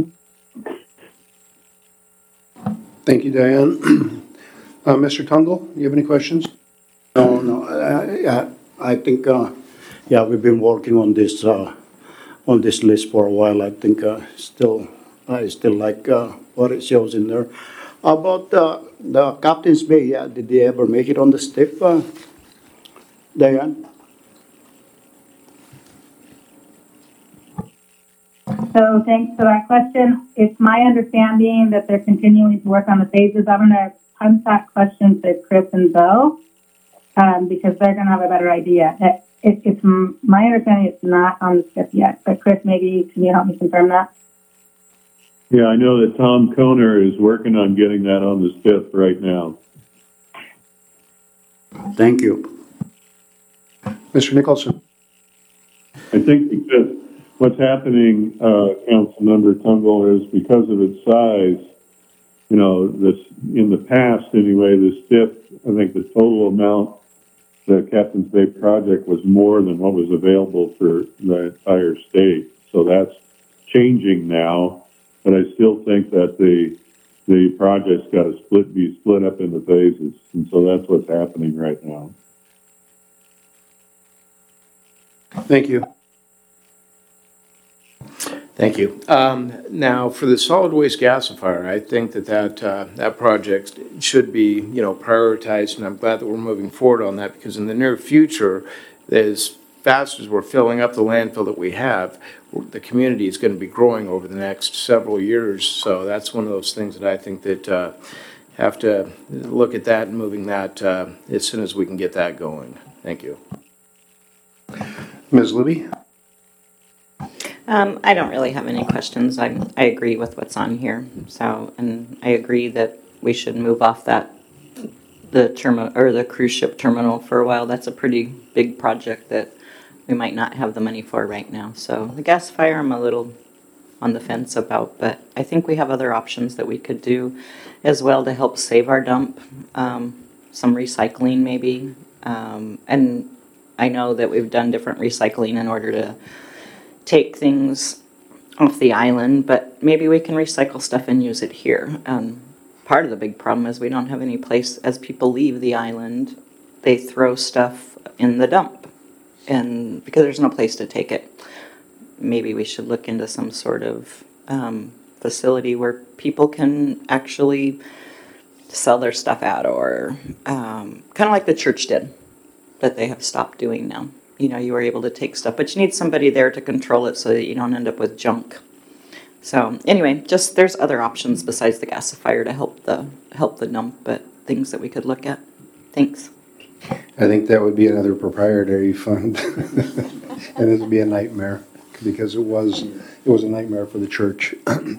Thank you, Diane. Uh, Mister Tungle, you have any questions? No, no. I, I, I think, uh, yeah, we've been working on this uh, on this list for a while. I think uh, still, I still like uh, what it shows in there. About uh, the Captain's Bay, yeah, did they ever make it on the S T I P, uh, Diane? So thanks for that question. It's my understanding that they're continuing to work on the phases. I'm going to punt that question to Chris and Bill um, because they're going to have a better idea. It, it, it's my understanding it's not on the S I P yet, but Chris, maybe can you help me confirm that? Yeah, I know that Tom Koner is working on getting that on the stiff right now. Thank you. Mister Nicholson? I think because what's happening, uh, Councilmember Tungle, is because of its size, you know, this, in the past anyway, the stiff, I think the total amount, the Captain's Bay project was more than what was available for the entire state. So that's changing now, but I still think that the the project's got to split, be split up into phases, and so that's what's happening right now. Thank you. Thank you. Um, now, for the solid waste gasifier, I think that that, uh, that project should be, you know, prioritized, and I'm glad that we're moving forward on that, because in the near future, as fast as we're filling up the landfill that we have, the community is going to be growing over the next several years. So that's one of those things that I think that uh, have to look at that and moving that uh, as soon as we can get that going. Thank you. Miz Libby? Um, I don't really have any questions. I I agree with what's on here. So, and I agree that we should move off that the terminal or the cruise ship terminal for a while. That's a pretty big project that we might not have the money for right now. So the gasifier, I'm a little on the fence about, but I think we have other options that we could do as well to help save our dump. Um, some recycling maybe, um, and I know that we've done different recycling in order to take things off the island, but maybe we can recycle stuff and use it here. Um, part of the big problem is we don't have any place, as people leave the island, they throw stuff in the dump, and because there's no place to take it. Maybe we should look into some sort of um, facility where people can actually sell their stuff out, or um, kind of like the church did, that they have stopped doing now. You know, you were able to take stuff, but you need somebody there to control it so that you don't end up with junk. So anyway, just there's other options besides the gasifier to help the help the dump, but things that we could look at. Thanks. I think that would be another proprietary fund, and it would be a nightmare, because it was it was a nightmare for the church.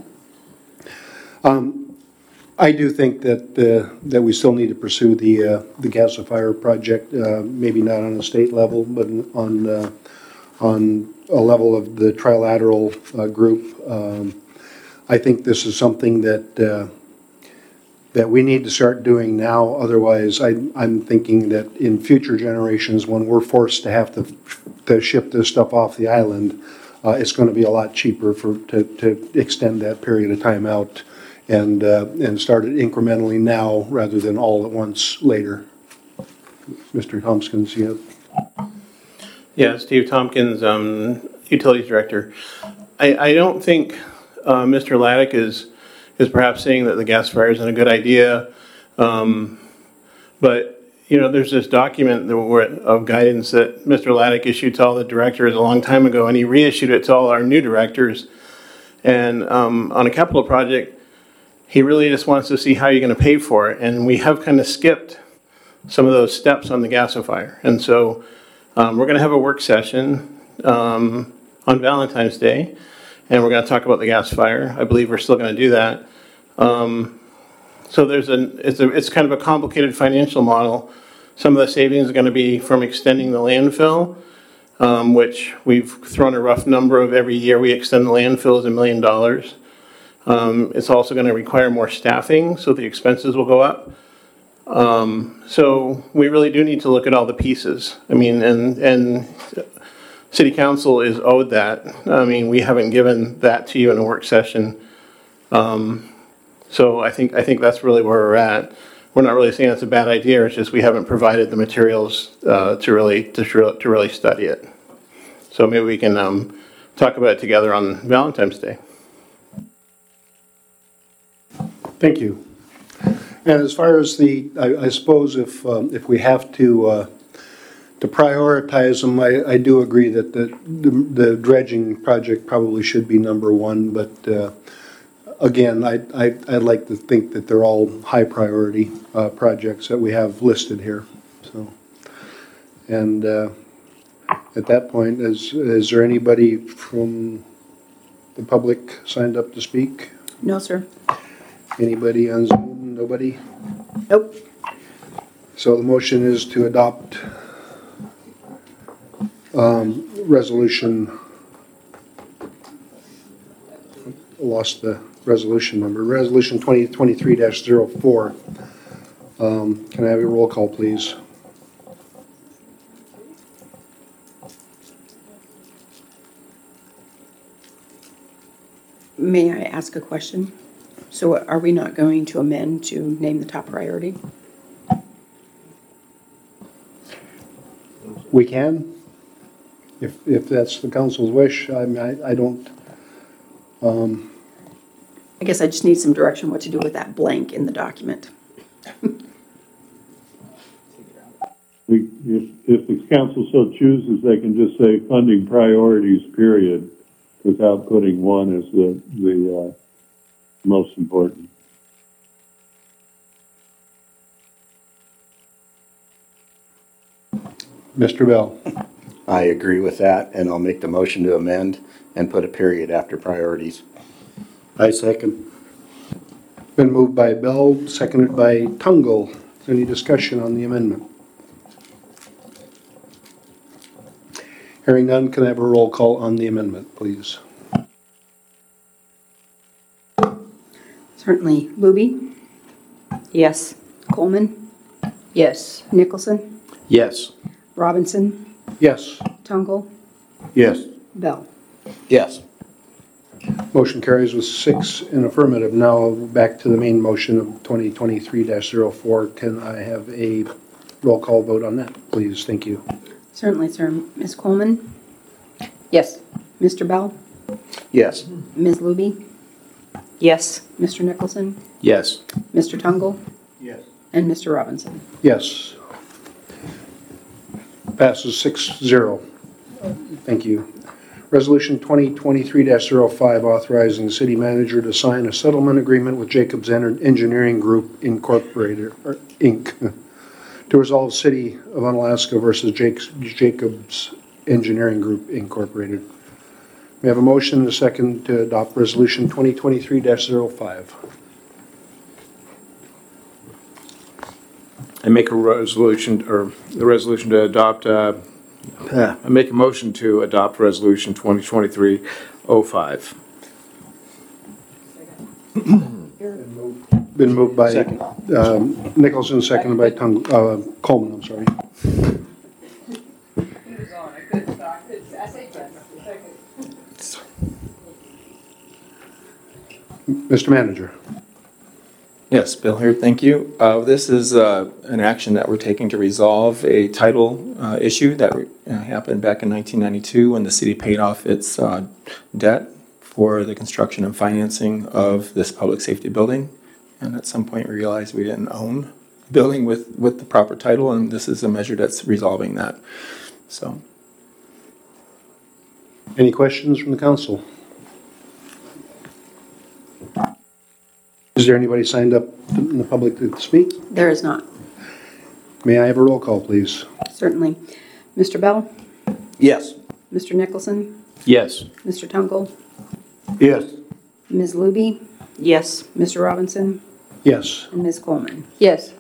um, I do think that uh, that we still need to pursue the uh, the gasifier project, uh, maybe not on a state level, but on uh, on a level of the trilateral uh, group. Um, I think this is something that uh, that we need to start doing now. Otherwise, I, I'm thinking that in future generations, when we're forced to have to to ship this stuff off the island, uh, it's going to be a lot cheaper for to, to extend that period of time out. And uh, and start it incrementally now rather than all at once later. Mister Tompkins, you have? Yeah, Steve Tompkins, um, Utilities Director. I, I don't think uh, Mister Laddick is is perhaps saying that the gasifier isn't a good idea, um, but you know, there's this document that we're, of guidance that Mister Laddick issued to all the directors a long time ago, and he reissued it to all our new directors. And um, on a capital project, he really just wants to see how you're going to pay for it. And we have kind of skipped some of those steps on the gasifier. And so um, we're going to have a work session um, on Valentine's Day, and we're going to talk about the gasifier. I believe we're still going to do that. Um, so there's a it's, a, it's kind of a complicated financial model. Some of the savings are going to be from extending the landfill, um, which we've thrown a rough number of every year we extend the landfill is a million dollars. Um, it's also going to require more staffing, so the expenses will go up. Um, so we really do need to look at all the pieces. I mean, and and City Council is owed that. I mean, we haven't given that to you in a work session. Um, so I think I think that's really where we're at. We're not really saying it's a bad idea. It's just we haven't provided the materials uh, to really to to really study it. So maybe we can um, talk about it together on Valentine's Day. Thank you. And as far as the, I, I suppose if um, if we have to uh, to prioritize them, I, I do agree that the, the the dredging project probably should be number one. But uh, again, I I I'd like to think that they're all high priority uh, projects that we have listed here. So, and uh, at that point, is is there anybody from the public signed up to speak? No, sir. Anybody on Zoom? Nobody? Nope. So the motion is to adopt um, resolution, lost the resolution number, resolution twenty twenty-three dash zero four. Um, can I have a roll call, please? May I ask a question? So are we not going to amend to name the top priority? We can, if, if that's the council's wish. I mean, I, I don't, um, I guess I just need some direction what to do with that blank in the document. We, if, if the council so chooses, they can just say funding priorities, period, without putting one as the, the, uh, most important. Mister Bell. I agree with that, and I'll make the motion to amend and put a period after priorities. I second. Been moved by Bell, seconded by Tungle. Any discussion on the amendment? Hearing none, can I have a roll call on the amendment, please? Certainly. Luby? Yes. Coleman? Yes. Nicholson? Yes. Robinson? Yes. Tungle? Yes. Bell? Yes. Motion carries with six in affirmative. Now back to the main motion of twenty twenty-three dash zero four. Can I have a roll call vote on that, please? Thank you. Certainly, sir. Miz Coleman? Yes. Mister Bell? Yes. Miz Luby? Yes. Mister Nicholson? Yes. Mister Tungle? Yes. And Mister Robinson? Yes. Passes six zero. Thank you. Resolution twenty twenty-three dash zero five authorizing the city manager to sign a settlement agreement with Jacobs Engineering Group Incorporated, or Incorporated, to resolve City of Unalaska versus Jacobs Engineering Group Incorporated. We have a motion and a second to adopt resolution twenty twenty-three dash zero five. I make a resolution, or the resolution to adopt, uh, uh, I make a motion to adopt resolution twenty twenty-three oh five. Been moved by um, Nicholson, seconded by Tung, uh, Coleman, I'm sorry. Mister Manager. Yes, Bill here, thank you. Uh, This is uh, an action that we're taking to resolve a title uh, issue that uh, happened back in nineteen ninety-two when the city paid off its uh, debt for the construction and financing of this public safety building. And at some point, we realized we didn't own the building with, with the proper title, and this is a measure that's resolving that. So, Any questions from the council? Is there anybody signed up in the public to speak? There is not. May I have a roll call, please? Certainly. Mister Bell? Yes. Mister Nicholson? Yes. Mister Tungle? Yes. Miz Luby? Yes. Mister Robinson? Yes. And Miz Coleman? Yes.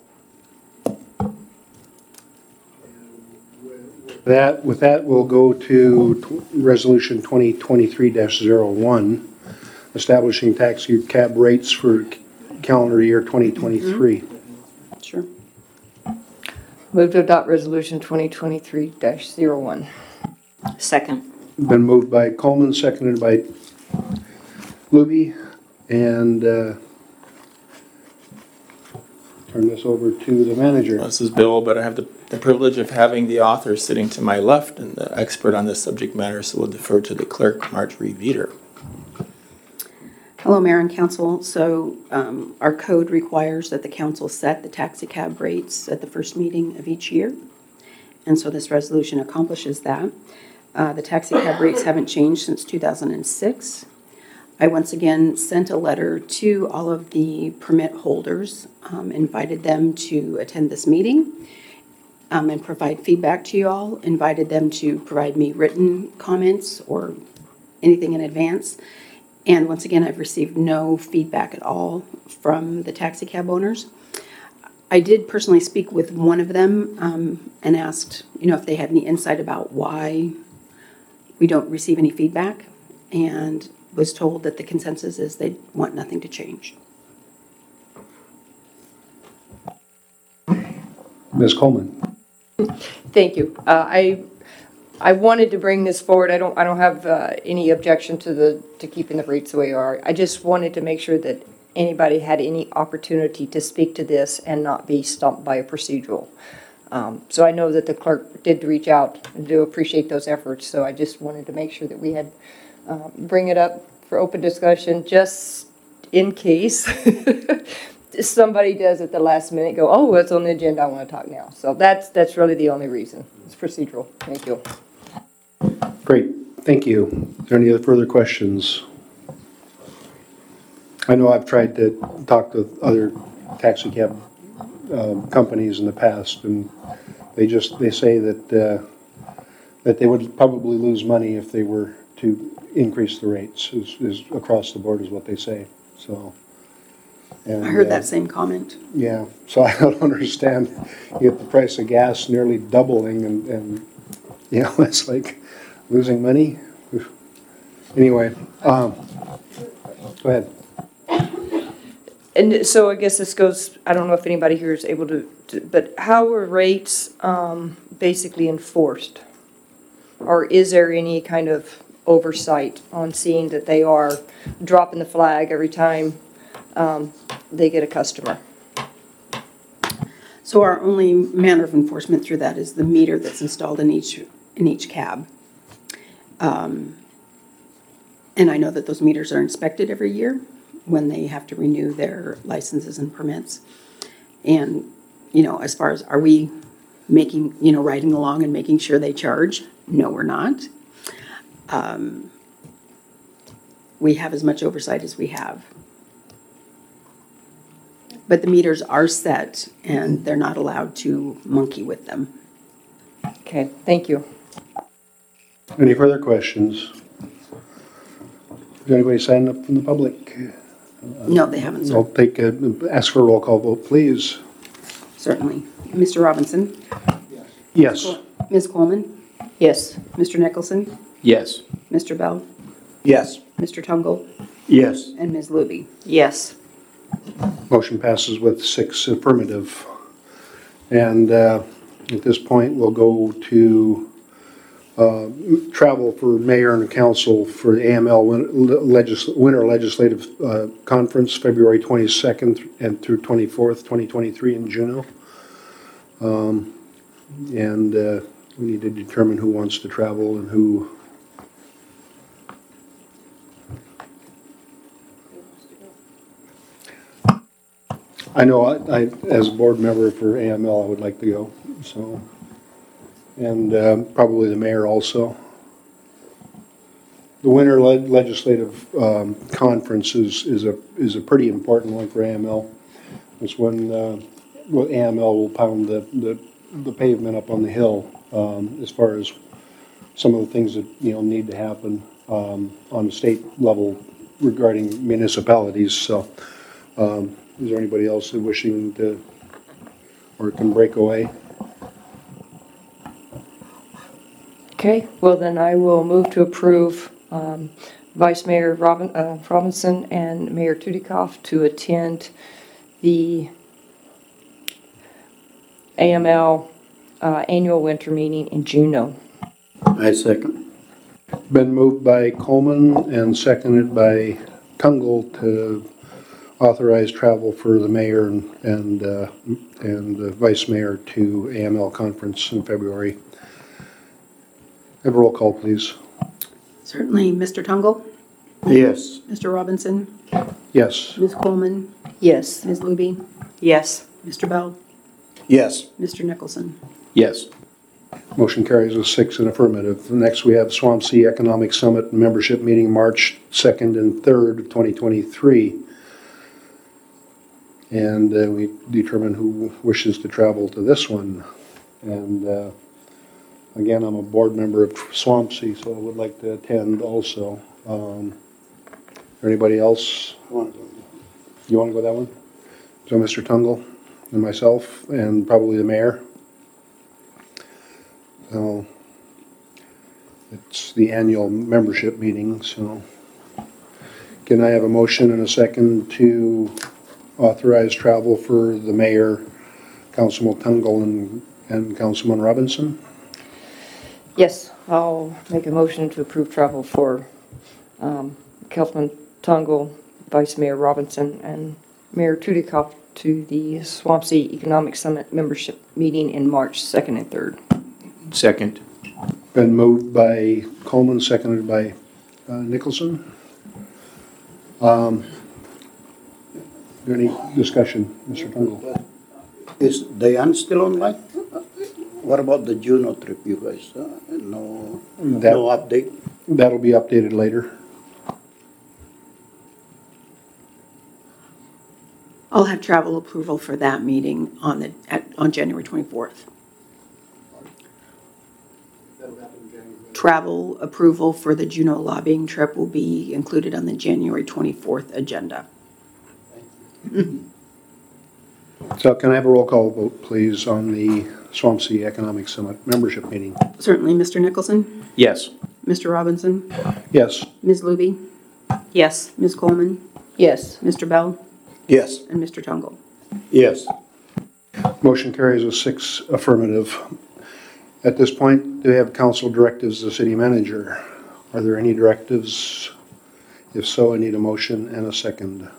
That, with that, we'll go to tw- resolution twenty twenty-three dash zero one, establishing taxi cab rates for c- calendar year twenty twenty-three. Sure. Move to adopt resolution twenty twenty-three dash zero one. Second. Been moved by Coleman, seconded by Luby, and uh, turn this over to the manager. this is Bill, but I have the, the privilege of having the author sitting to my left and the expert on this subject matter, so we'll defer to the clerk, Marjorie Veeder. Hello, Mayor and Council. So um, our code requires that the council set the taxi cab rates at the first meeting of each year. And so this resolution accomplishes that. Uh, the taxi cab rates haven't changed since two thousand six. I once again sent a letter to all of the permit holders, um, invited them to attend this meeting um, and provide feedback to you all, invited them to provide me written comments or anything in advance. And once again, I've received no feedback at all from the taxi cab owners. I did personally speak with one of them um, and asked, you know, if they had any insight about why we don't receive any feedback, and was told that the consensus is they want nothing to change. Miz Coleman. Thank you. Uh, I, I wanted to bring this forward. I don't, I don't have uh, any objection to the, to keeping the rates the way they are. I just wanted to make sure that anybody had any opportunity to speak to this and not be stumped by a procedural. Um, so I know that the clerk did reach out and do appreciate those efforts. So I just wanted to make sure that we had, uh, bring it up for open discussion just in case somebody does at the last minute go, oh, it's on the agenda, I want to talk now. So that's, that's really the only reason. It's procedural. Thank you. Great, thank you. Is there any other further questions? I know I've tried to talk to other taxi cab uh, companies in the past, and they just, they say that, uh, that they would probably lose money if they were to increase the rates, is, is across the board is what they say, so. And, I heard uh, that same comment. Yeah, so I don't understand. You get the price of gas nearly doubling, and, and you know, it's like losing money. Anyway, um, go ahead. And so I guess this goes, I don't know if anybody here is able to, to but how are rates um, basically enforced? Or is there any kind of oversight on seeing that they are dropping the flag every time um, they get a customer? So our only manner of enforcement through that is the meter that's installed in each in each cab. Um, and I know that those meters are inspected every year when they have to renew their licenses and permits. And, you know, as far as are we making, you know, riding along and making sure they charge? No, we're not. Um, we have as much oversight as we have. But the meters are set, and they're not allowed to monkey with them. Okay, thank you. Any further questions? Is anybody signed up from the public? No, they haven't, sir. I'll take a, ask for a roll call vote, please. Certainly. Mister Robinson? Yes. Miz Coleman? Yes. Mister Nicholson? Yes. Mister Bell? Yes. Mister Tungle? Yes. And Miz Luby? Yes. Motion passes with six affirmative. And uh, at this point, we'll go to uh, travel for mayor and council for the A M L Win- Legis- Winter Legislative uh, Conference, February twenty-second and through twenty-fourth, twenty twenty-three in Juneau. Um, and uh, we need to determine who wants to travel and who. I know I, I, as a board member for A M L, I would like to go, so. And um, probably the mayor also. The Winter Le- Legislative um, Conference is, is a is a pretty important one for A M L. It's when uh, well, A M L will pound the, the, the pavement up on the hill um, as far as some of the things that, you know, need to happen um, on the state level regarding municipalities. So um, is there anybody else who wishing to or can break away? Okay, well then I will move to approve um, Vice Mayor Robin, uh, Robinson and Mayor Tudikoff to attend the A M L uh, annual winter meeting in Juneau. I second. Been moved by Coleman and seconded by Tungle to authorize travel for the mayor and and, uh, and the vice mayor to A M L conference in February. Have a roll call, please. Certainly. Mister Tungle? Yes. Mister Robinson? Yes. Miz Coleman? Yes. Miz Luby? Yes. Mister Bell? Yes. Mister Nicholson? Yes. Motion carries with six in affirmative. Next, we have Swampsea Economic Summit membership meeting March second and third of twenty twenty-three. And uh, we determine who wishes to travel to this one. And uh, again, I'm a board member of Swampsea, so I would like to attend also. Um, Anybody else? You want to go that one? So Mister Tungle and myself and probably the mayor. So it's the annual membership meeting, so can I have a motion and a second to authorize travel for the mayor, Councilman Tungle and, and Councilman Robinson? Yes, I'll make a motion to approve travel for um, Councilman Tungle, Vice Mayor Robinson, and Mayor Tudikoff to the Swampsea Economic Summit membership meeting in March second and third. Second. Been moved by Coleman, seconded by uh, Nicholson. Um, any discussion, Mister Tungle? Is Diane still online? What about the Juno trip, you guys? Uh, no, That- no update? That'll be updated later. I'll have travel approval for that meeting on the, at, on January twenty-fourth. Travel approval for the Juneau lobbying trip will be included on the January twenty-fourth agenda. So can I have a roll call vote, please, on the Swampsea Economic Summit membership meeting? Certainly, Mister Nicholson, Yes. Mister Robinson, Yes. Miz Luby, Yes. Miz Coleman, Yes. Mister Bell, Yes. and Mister Tungle. Yes. Motion carries with six affirmative. At this point, do we have council directives to the city manager? Are there any directives? If so, I need a motion and a second.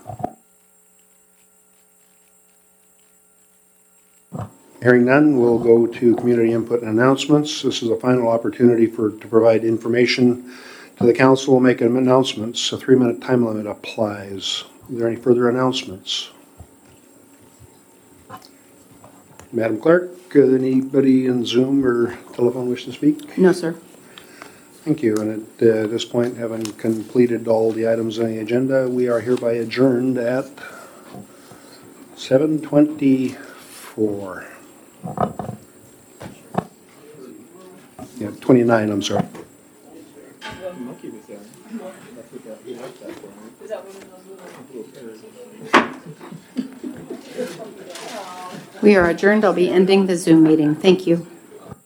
Hearing none, we'll go to community input and announcements. This is a final opportunity for, to provide information to the council. We'll make announcements. A three-minute time limit applies. Are there any further announcements? Madam Clerk, uh, anybody in Zoom or telephone wish to speak? No, sir. Thank you. And at uh, this point, having completed all the items on the agenda, we are hereby adjourned at seven twenty-four. Yeah, twenty-nine, I'm sorry. We are adjourned. I'll be ending the Zoom meeting. Thank you.